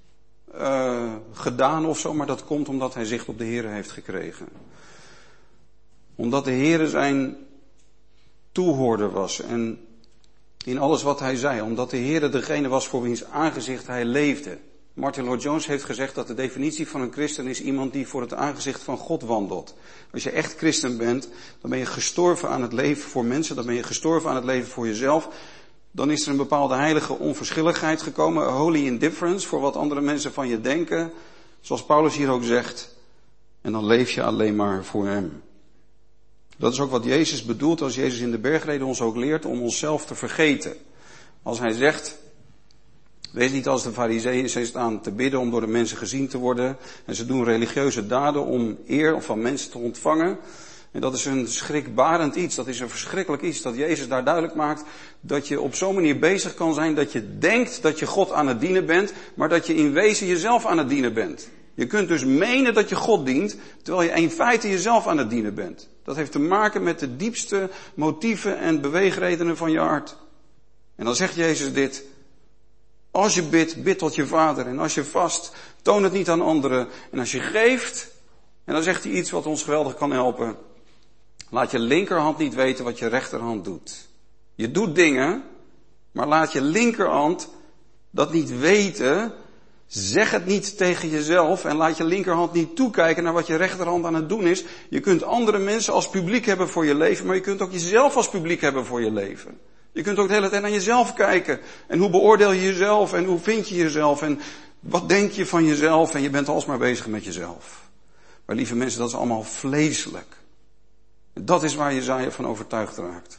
gedaan of zo, maar dat komt omdat hij zicht op de Heere heeft gekregen. Omdat de Heere zijn toehoorder was en in alles wat hij zei. Omdat de Heere degene was voor wiens aangezicht hij leefde. Martin Lloyd-Jones heeft gezegd dat de definitie van een christen is iemand die voor het aangezicht van God wandelt. Als je echt christen bent, dan ben je gestorven aan het leven voor mensen, dan ben je gestorven aan het leven voor jezelf. Dan is er een bepaalde heilige onverschilligheid gekomen, a holy indifference voor wat andere mensen van je denken. Zoals Paulus hier ook zegt. En dan leef je alleen maar voor hem. Dat is ook wat Jezus bedoelt als Jezus in de bergreden ons ook leert om onszelf te vergeten. Als hij zegt, wees niet als de farizeeën, zij staan te bidden om door de mensen gezien te worden. En ze doen religieuze daden om eer van mensen te ontvangen. En dat is een schrikbarend iets, dat is een verschrikkelijk iets. Dat Jezus daar duidelijk maakt dat je op zo'n manier bezig kan zijn dat je denkt dat je God aan het dienen bent, maar dat je in wezen jezelf aan het dienen bent. Je kunt dus menen dat je God dient, terwijl je in feite jezelf aan het dienen bent. Dat heeft te maken met de diepste motieven en beweegredenen van je hart. En dan zegt Jezus dit: als je bidt, bid tot je Vader. En als je vast, toon het niet aan anderen. En als je geeft, en dan zegt hij iets wat ons geweldig kan helpen. Laat je linkerhand niet weten wat je rechterhand doet. Je doet dingen, maar laat je linkerhand dat niet weten. Zeg het niet tegen jezelf en laat je linkerhand niet toekijken naar wat je rechterhand aan het doen is. Je kunt andere mensen als publiek hebben voor je leven, maar je kunt ook jezelf als publiek hebben voor je leven. Je kunt ook de hele tijd naar jezelf kijken. En hoe beoordeel je jezelf en hoe vind je jezelf en wat denk je van jezelf en je bent alsmaar bezig met jezelf. Maar lieve mensen, dat is allemaal vleeselijk. Dat is waar Jesaja van overtuigd raakt.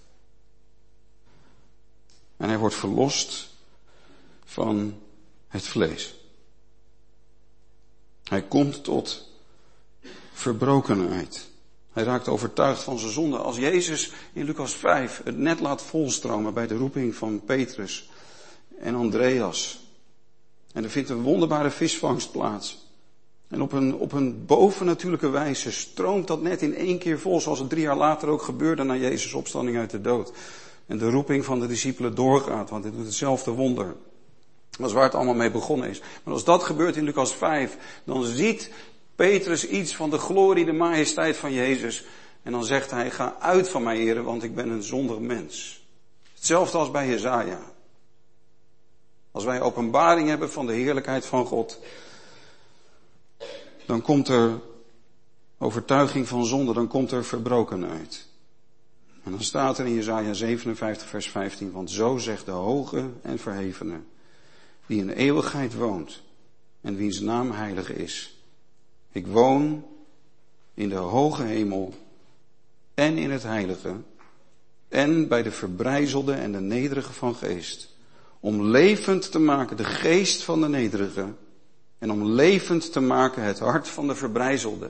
En hij wordt verlost van het vlees. Hij komt tot verbrokenheid. Hij raakt overtuigd van zijn zonde. Als Jezus in Lucas 5 het net laat volstromen bij de roeping van Petrus en Andreas. En er vindt een wonderbare visvangst plaats. En op een bovennatuurlijke wijze stroomt dat net in 1 keer vol, zoals het 3 jaar later ook gebeurde na Jezus' opstanding uit de dood. En de roeping van de discipelen doorgaat, want dit doet hetzelfde wonder. Dat is waar het allemaal mee begonnen is. Maar als dat gebeurt in Lucas 5, dan ziet Petrus iets van de glorie, de majesteit van Jezus. En dan zegt hij, ga uit van mij, Heere, want ik ben een zondig mens. Hetzelfde als bij Jesaja. Als wij openbaring hebben van de heerlijkheid van God, dan komt er overtuiging van zonde, dan komt er verbrokenheid. En dan staat er in Jesaja 57 vers 15, want zo zegt de hoge en verhevene, die in eeuwigheid woont en wiens naam heilig is. Ik woon in de hoge hemel en in het heilige en bij de verbrijzelde en de nederige van geest, om levend te maken de geest van de nederige en om levend te maken het hart van de verbrijzelde.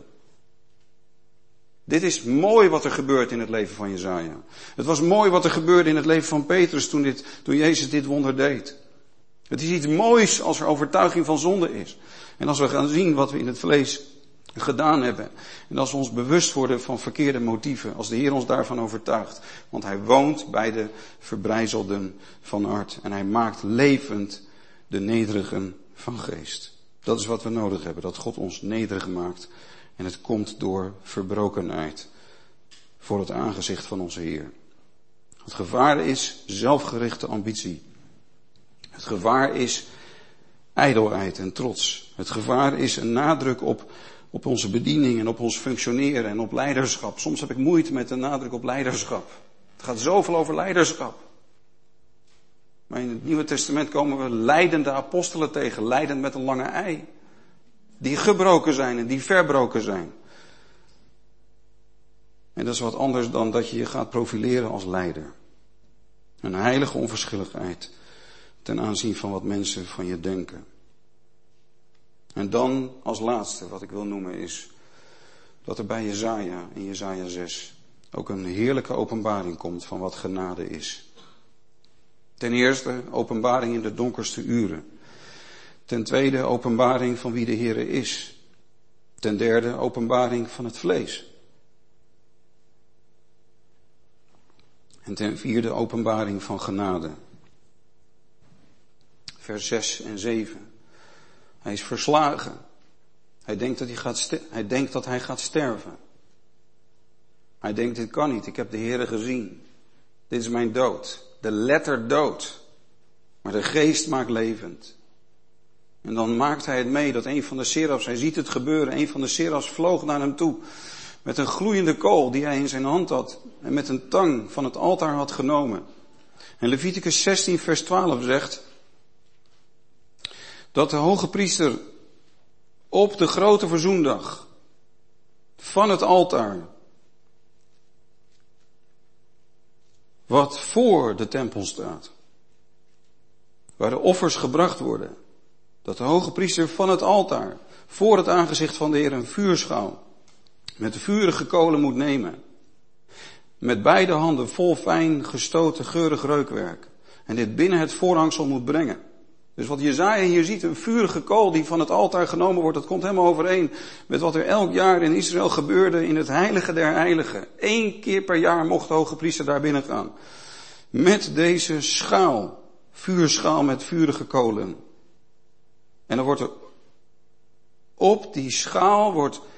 Dit is mooi wat er gebeurt in het leven van Jesaja. Het was mooi wat er gebeurde in het leven van Petrus toen Jezus dit wonder deed. Het is iets moois als er overtuiging van zonde is. En als we gaan zien wat we in het vlees gedaan hebben. En als we ons bewust worden van verkeerde motieven. Als de Heer ons daarvan overtuigt. Want hij woont bij de verbrijzelden van hart. En hij maakt levend de nederigen van geest. Dat is wat we nodig hebben, dat God ons nederig maakt. En het komt door verbrokenheid voor het aangezicht van onze Heer. Het gevaar is zelfgerichte ambitie. Het gevaar is ijdelheid en trots. Het gevaar is een nadruk op onze bediening en op ons functioneren en op leiderschap. Soms heb ik moeite met de nadruk op leiderschap. Het gaat zoveel over leiderschap. Maar in het Nieuwe Testament komen we lijdende apostelen tegen, lijdend met een lange ei. Die gebroken zijn en die verbroken zijn. En dat is wat anders dan dat je je gaat profileren als leider. Een heilige onverschilligheid ten aanzien van wat mensen van je denken. En dan als laatste wat ik wil noemen is dat er bij Jesaja in Jesaja 6 ook een heerlijke openbaring komt van wat genade is. Ten eerste openbaring in de donkerste uren. Ten tweede openbaring van wie de Heere is. Ten derde openbaring van het vlees. En ten vierde openbaring van genade. Vers 6 en 7. Hij is verslagen. Hij denkt dat hij gaat sterven. Hij denkt, dit kan niet, ik heb de Heere gezien. Dit is mijn dood. De letter dood. Maar de geest maakt levend. En dan maakt hij het mee dat een van de serafs, hij ziet het gebeuren, een van de serafs vloog naar hem toe. Met een gloeiende kool die hij in zijn hand had. En met een tang van het altaar had genomen. En Leviticus 16 vers 12 zegt dat de hoge priester op de grote verzoendag van het altaar, wat voor de tempel staat, waar de offers gebracht worden, dat de hoge priester van het altaar voor het aangezicht van de Heer een vuurschaal met de vurige kolen moet nemen. Met beide handen vol fijn gestoten geurig reukwerk. En dit binnen het voorhangsel moet brengen. Dus wat Jesaja hier ziet, een vurige kool die van het altaar genomen wordt, dat komt helemaal overeen met wat er elk jaar in Israël gebeurde in het heilige der heiligen. 1 keer per jaar mocht de hoge priester daar binnen gaan. Met deze schaal, vuurschaal met vurige kolen. En dan wordt er op die schaal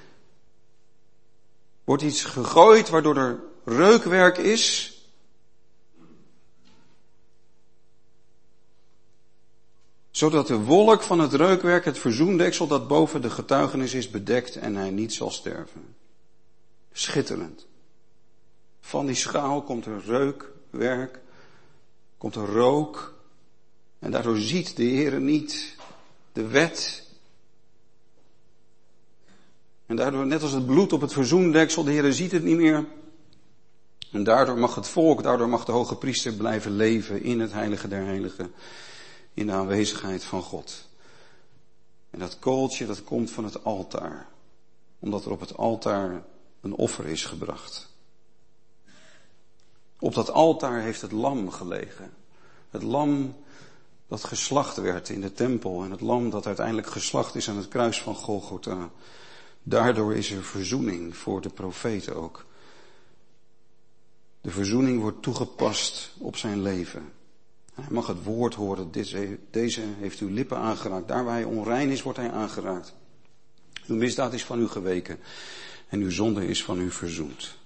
wordt iets gegooid waardoor er reukwerk is. Zodat de wolk van het reukwerk, het verzoendeksel dat boven de getuigenis is, bedekt en hij niet zal sterven. Schitterend. Van die schaal komt er reukwerk, komt er rook. En daardoor ziet de Heere niet de wet. En daardoor, net als het bloed op het verzoendeksel, de Heere ziet het niet meer. En daardoor mag het volk, daardoor mag de hoge priester blijven leven in het heilige der heiligen. In de aanwezigheid van God. En dat kooltje, dat komt van het altaar. Omdat er op het altaar een offer is gebracht. Op dat altaar heeft het lam gelegen. Het lam dat geslacht werd in de tempel. En het lam dat uiteindelijk geslacht is aan het kruis van Golgotha. Daardoor is er verzoening voor de profeten ook. De verzoening wordt toegepast op zijn leven. Hij mag het woord horen, deze heeft uw lippen aangeraakt. Daar waar hij onrein is, wordt hij aangeraakt. Uw misdaad is van u geweken en uw zonde is van u verzoend.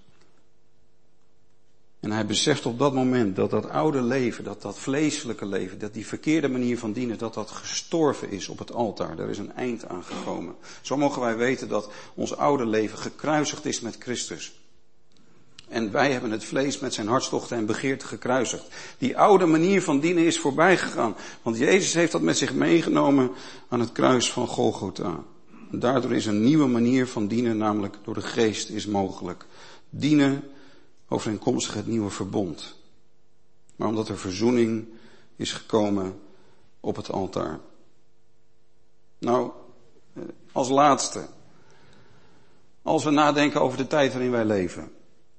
En hij beseft op dat moment dat dat oude leven, dat vleeselijke leven, dat die verkeerde manier van dienen, dat gestorven is op het altaar. Er is een eind aan gekomen. Zo mogen wij weten dat ons oude leven gekruisigd is met Christus. En wij hebben het vlees met zijn hartstochten en begeerten gekruisigd. Die oude manier van dienen is voorbij gegaan. Want Jezus heeft dat met zich meegenomen aan het kruis van Golgotha. En daardoor is een nieuwe manier van dienen, namelijk door de geest, is mogelijk. Dienen overeenkomstig het nieuwe verbond. Maar omdat er verzoening is gekomen op het altaar. Nou, als laatste. Als we nadenken over de tijd waarin wij leven.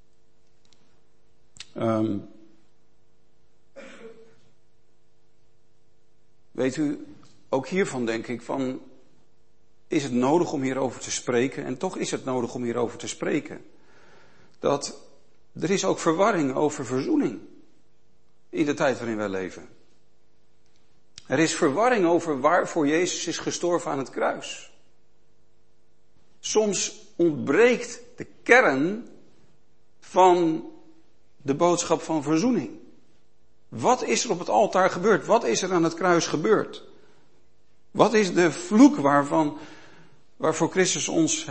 Weet u, ook hiervan denk ik van, is het nodig om hierover te spreken? En toch is het nodig om hierover te spreken. Dat er is ook verwarring over verzoening in de tijd waarin wij leven. Er is verwarring over waarvoor Jezus is gestorven aan het kruis. Soms ontbreekt de kern van de boodschap van verzoening. Wat is er op het altaar gebeurd? Wat is er aan het kruis gebeurd? Wat is de vloek waarvan Christus ons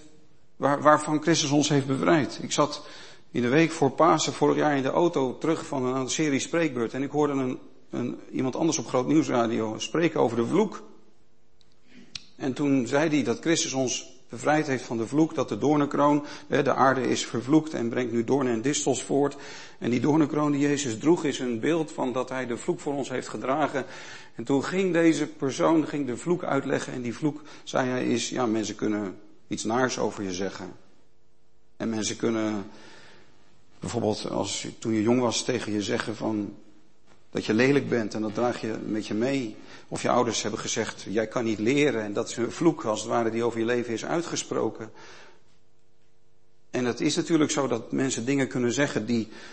heeft bevrijd? Ik zat in de week voor Pasen vorig jaar in de auto terug van een serie spreekbeurten en ik hoorde iemand anders op Groot Nieuwsradio spreken over de vloek. En toen zei hij dat Christus ons bevrijd heeft van de vloek, dat de doornenkroon, de aarde is vervloekt en brengt nu doornen en distels voort. En die doornenkroon die Jezus droeg is een beeld van dat hij de vloek voor ons heeft gedragen. En toen ging deze persoon de vloek uitleggen en die vloek, zei hij, is, ja, mensen kunnen iets naars over je zeggen. En mensen kunnen bijvoorbeeld toen je jong was tegen je zeggen van dat je lelijk bent en dat draag je met je mee. Of je ouders hebben gezegd, jij kan niet leren. En dat is een vloek als het ware die over je leven is uitgesproken. En het is natuurlijk zo dat mensen dingen kunnen zeggen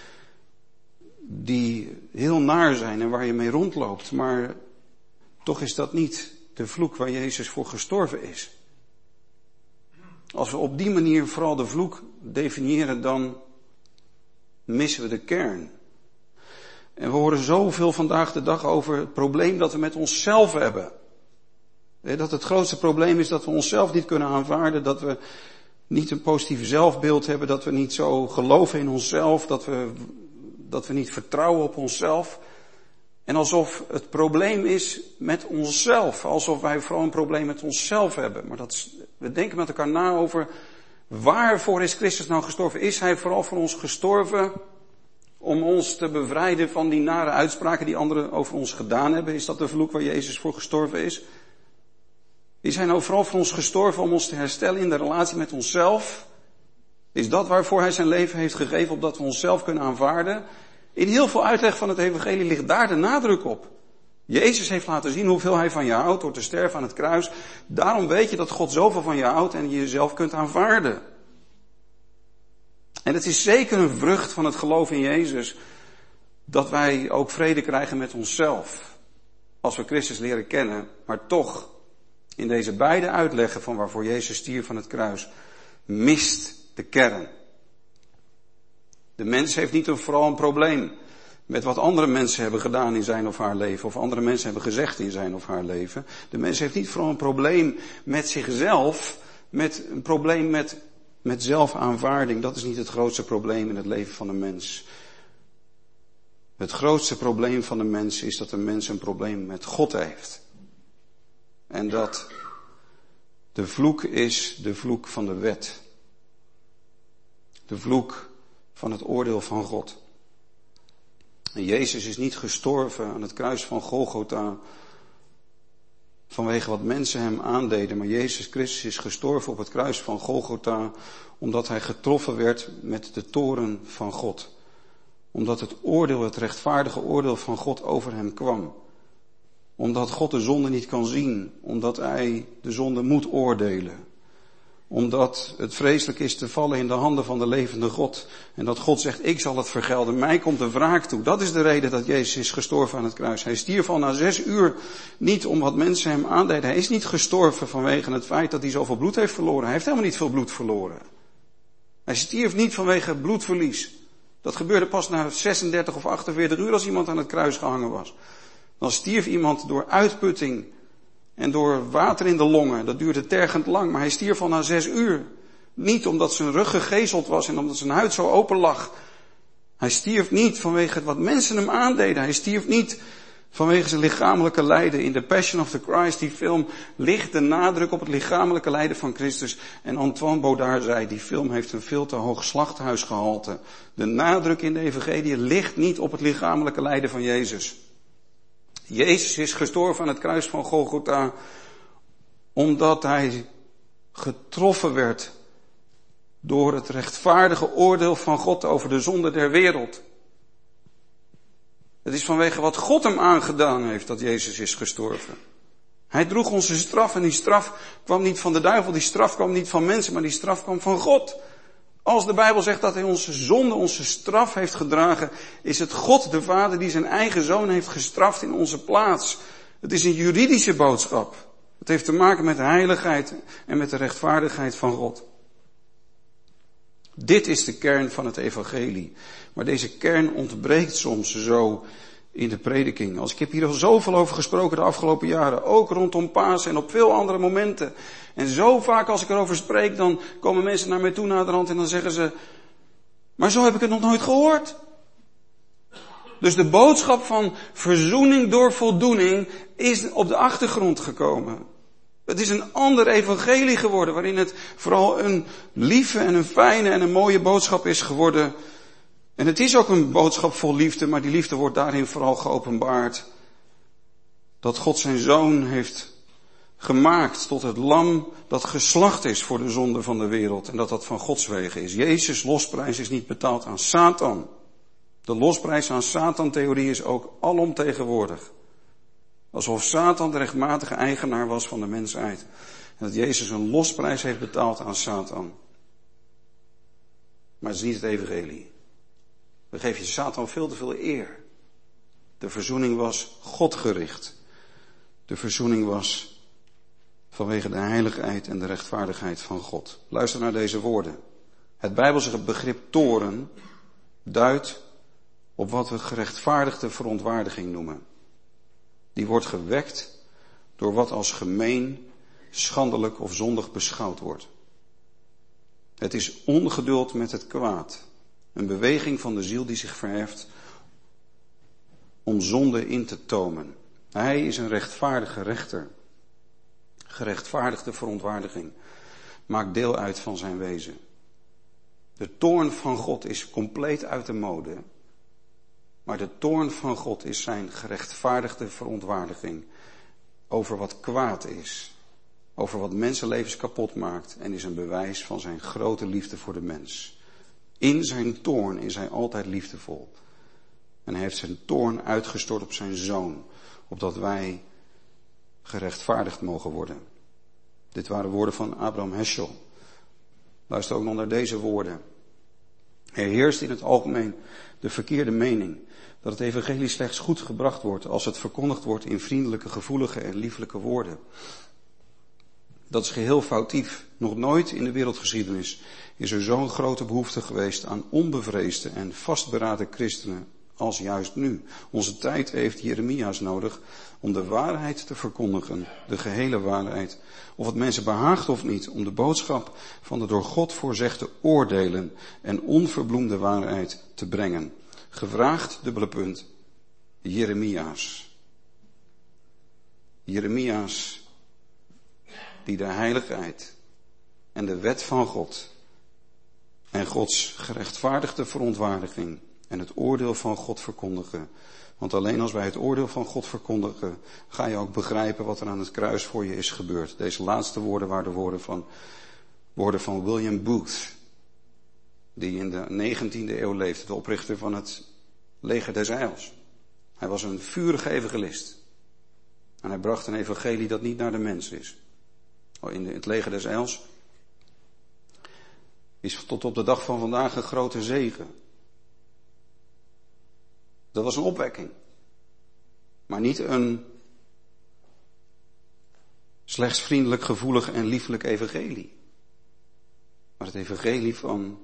die heel naar zijn en waar je mee rondloopt. Maar toch is dat niet de vloek waar Jezus voor gestorven is. Als we op die manier vooral de vloek definiëren, dan missen we de kern. En we horen zoveel vandaag de dag over het probleem dat we met onszelf hebben. Dat het grootste probleem is dat we onszelf niet kunnen aanvaarden, dat we niet een positief zelfbeeld hebben, dat we niet zo geloven in onszelf, dat we niet vertrouwen op onszelf. En alsof het probleem is met onszelf, alsof wij vooral een probleem met onszelf hebben. Maar we denken met elkaar na over waarvoor is Christus nou gestorven? Is hij vooral voor ons gestorven om ons te bevrijden van die nare uitspraken die anderen over ons gedaan hebben? Is dat de vloek waar Jezus voor gestorven is? Is hij nou vooral voor ons gestorven om ons te herstellen in de relatie met onszelf? Is dat waarvoor hij zijn leven heeft gegeven, opdat we onszelf kunnen aanvaarden? In heel veel uitleg van het evangelie ligt daar de nadruk op. Jezus heeft laten zien hoeveel hij van je houdt door te sterven aan het kruis. Daarom weet je dat God zoveel van je houdt en je jezelf kunt aanvaarden. En het is zeker een vrucht van het geloof in Jezus dat wij ook vrede krijgen met onszelf. Als we Christus leren kennen, maar toch in deze beide uitleggen van waarvoor Jezus stierf van het kruis, mist de kern. De mens heeft niet vooral een probleem met wat andere mensen hebben gedaan in zijn of haar leven, of andere mensen hebben gezegd in zijn of haar leven. De mens heeft niet vooral een probleem met zichzelf, met een probleem met zelfaanvaarding. Dat is niet het grootste probleem in het leven van een mens. Het grootste probleem van de mens is dat een mens een probleem met God heeft. En dat de vloek is de vloek van de wet. De vloek van het oordeel van God. En Jezus is niet gestorven aan het kruis van Golgotha vanwege wat mensen hem aandeden. Maar Jezus Christus is gestorven op het kruis van Golgotha omdat hij getroffen werd met de toorn van God. Omdat het oordeel, het rechtvaardige oordeel van God over hem kwam. Omdat God de zonde niet kan zien. Omdat hij de zonde moet oordelen. Omdat het vreselijk is te vallen in de handen van de levende God. En dat God zegt, ik zal het vergelden. Mij komt de wraak toe. Dat is de reden dat Jezus is gestorven aan het kruis. Hij stierf al na 6 uur niet om wat mensen hem aandeden. Hij is niet gestorven vanwege het feit dat hij zoveel bloed heeft verloren. Hij heeft helemaal niet veel bloed verloren. Hij stierf niet vanwege bloedverlies. Dat gebeurde pas na 36 of 48 uur als iemand aan het kruis gehangen was. Dan stierf iemand door uitputting en door water in de longen. Dat duurde tergend lang, maar hij stierf al na 6 uur. Niet omdat zijn rug gegezeld was en omdat zijn huid zo open lag. Hij stierf niet vanwege wat mensen hem aandeden. Hij stierf niet vanwege zijn lichamelijke lijden. In The Passion of the Christ, die film, ligt de nadruk op het lichamelijke lijden van Christus. En Antoine Baudard zei, die film heeft een veel te hoog slachthuisgehalte. De nadruk in de evangelie ligt niet op het lichamelijke lijden van Jezus. Jezus is gestorven aan het kruis van Golgotha omdat hij getroffen werd door het rechtvaardige oordeel van God over de zonde der wereld. Het is vanwege wat God hem aangedaan heeft dat Jezus is gestorven. Hij droeg onze straf en die straf kwam niet van de duivel, die straf kwam niet van mensen, maar die straf kwam van God. Als de Bijbel zegt dat hij onze zonde, onze straf heeft gedragen, is het God de Vader die zijn eigen Zoon heeft gestraft in onze plaats. Het is een juridische boodschap. Het heeft te maken met de heiligheid en met de rechtvaardigheid van God. Dit is de kern van het evangelie. Maar deze kern ontbreekt soms zo in de prediking. Ik heb hier al zoveel over gesproken de afgelopen jaren. Ook rondom Pasen en op veel andere momenten. En zo vaak als ik erover spreek, dan komen mensen naar mij toe naderhand en dan zeggen ze, maar zo heb ik het nog nooit gehoord. Dus de boodschap van verzoening door voldoening is op de achtergrond gekomen. Het is een ander evangelie geworden, waarin het vooral een lieve en een fijne en een mooie boodschap is geworden. En het is ook een boodschap vol liefde, maar die liefde wordt daarin vooral geopenbaard. Dat God zijn zoon heeft gemaakt tot het lam dat geslacht is voor de zonde van de wereld. En dat dat van Gods wegen is. Jezus' losprijs is niet betaald aan Satan. De losprijs aan Satan-theorie is ook alomtegenwoordig. Alsof Satan de rechtmatige eigenaar was van de mensheid. En dat Jezus een losprijs heeft betaald aan Satan. Maar het is niet het evangelie. Dan geef je Satan veel te veel eer. De verzoening was Godgericht. De verzoening was vanwege de heiligheid en de rechtvaardigheid van God. Luister naar deze woorden. Het Bijbelse begrip toorn duidt op wat we gerechtvaardigde verontwaardiging noemen. Die wordt gewekt door wat als gemeen, schandelijk of zondig beschouwd wordt. Het is ongeduld met het kwaad. Een beweging van de ziel die zich verheft om zonde in te tomen. Hij is een rechtvaardige rechter. Gerechtvaardigde verontwaardiging maakt deel uit van zijn wezen. De toorn van God is compleet uit de mode. Maar de toorn van God is zijn gerechtvaardigde verontwaardiging over wat kwaad is. Over wat mensenlevens kapot maakt en is een bewijs van zijn grote liefde voor de mens. In zijn toorn is hij altijd liefdevol. En hij heeft zijn toorn uitgestort op zijn zoon, opdat wij gerechtvaardigd mogen worden. Dit waren woorden van Abraham Heschel. Luister ook nog naar deze woorden. Er heerst in het algemeen de verkeerde mening dat het evangelie slechts goed gebracht wordt als het verkondigd wordt in vriendelijke, gevoelige en lieflijke woorden. Dat is geheel foutief. Nog nooit in de wereldgeschiedenis is er zo'n grote behoefte geweest aan onbevreesde en vastberaden christenen als juist nu. Onze tijd heeft Jeremia's nodig om de waarheid te verkondigen, de gehele waarheid. Of het mensen behaagt of niet, om de boodschap van de door God voorzegde oordelen en onverbloemde waarheid te brengen. Gevraagd, dubbele punt, Jeremia's. Jeremia's die de heiligheid en de wet van God en Gods gerechtvaardigde verontwaardiging en het oordeel van God verkondigen. Want alleen als wij het oordeel van God verkondigen, ga je ook begrijpen wat er aan het kruis voor je is gebeurd. Deze laatste woorden waren de woorden van William Booth, die in de 19e eeuw leefde, de oprichter van het leger des Heils. Hij was een vurige evangelist. En hij bracht een evangelie dat niet naar de mens is. In het leger des Heils is tot op de dag van vandaag een grote zegen. Dat was een opwekking. Maar niet een slechts vriendelijk, gevoelig en lieflijk evangelie. Maar het evangelie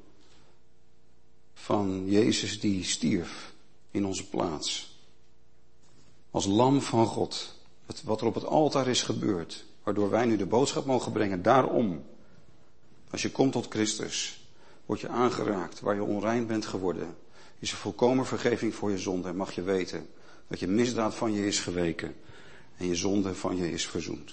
van Jezus die stierf in onze plaats. Als lam van God. Wat er op het altaar is gebeurd. Waardoor wij nu de boodschap mogen brengen. Daarom, als je komt tot Christus, word je aangeraakt waar je onrein bent geworden. Is er volkomen vergeving voor je zonde en mag je weten dat je misdaad van je is geweken en je zonde van je is verzoend.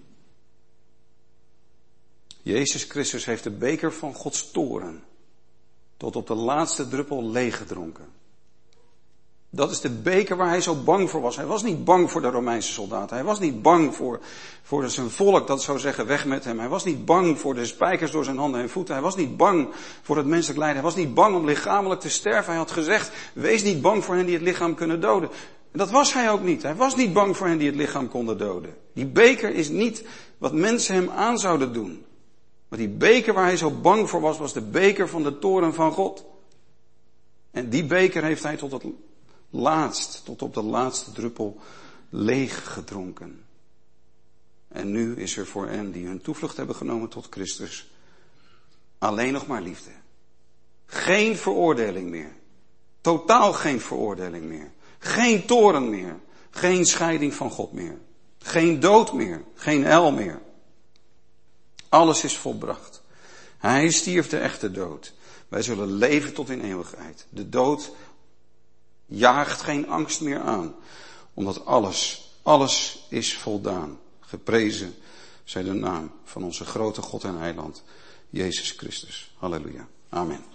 Jezus Christus heeft de beker van Gods toorn tot op de laatste druppel leeggedronken. Dat is de beker waar hij zo bang voor was. Hij was niet bang voor de Romeinse soldaten. Hij was niet bang voor zijn volk dat zou zeggen weg met hem. Hij was niet bang voor de spijkers door zijn handen en voeten. Hij was niet bang voor het menselijk lijden. Hij was niet bang om lichamelijk te sterven. Hij had gezegd, wees niet bang voor hen die het lichaam kunnen doden. En dat was hij ook niet. Hij was niet bang voor hen die het lichaam konden doden. Die beker is niet wat mensen hem aan zouden doen. Maar die beker waar hij zo bang voor was de beker van de toorn van God. En die beker heeft hij tot op de laatste druppel leeg gedronken. En nu is er voor hen die hun toevlucht hebben genomen tot Christus alleen nog maar liefde. Geen veroordeling meer. Totaal geen veroordeling meer. Geen toorn meer. Geen scheiding van God meer. Geen dood meer. Geen hel meer. Alles is volbracht. Hij stierf de echte dood. Wij zullen leven tot in eeuwigheid. De dood jaagt geen angst meer aan. Omdat alles is voldaan. Geprezen zij de naam van onze grote God en heiland, Jezus Christus. Halleluja. Amen.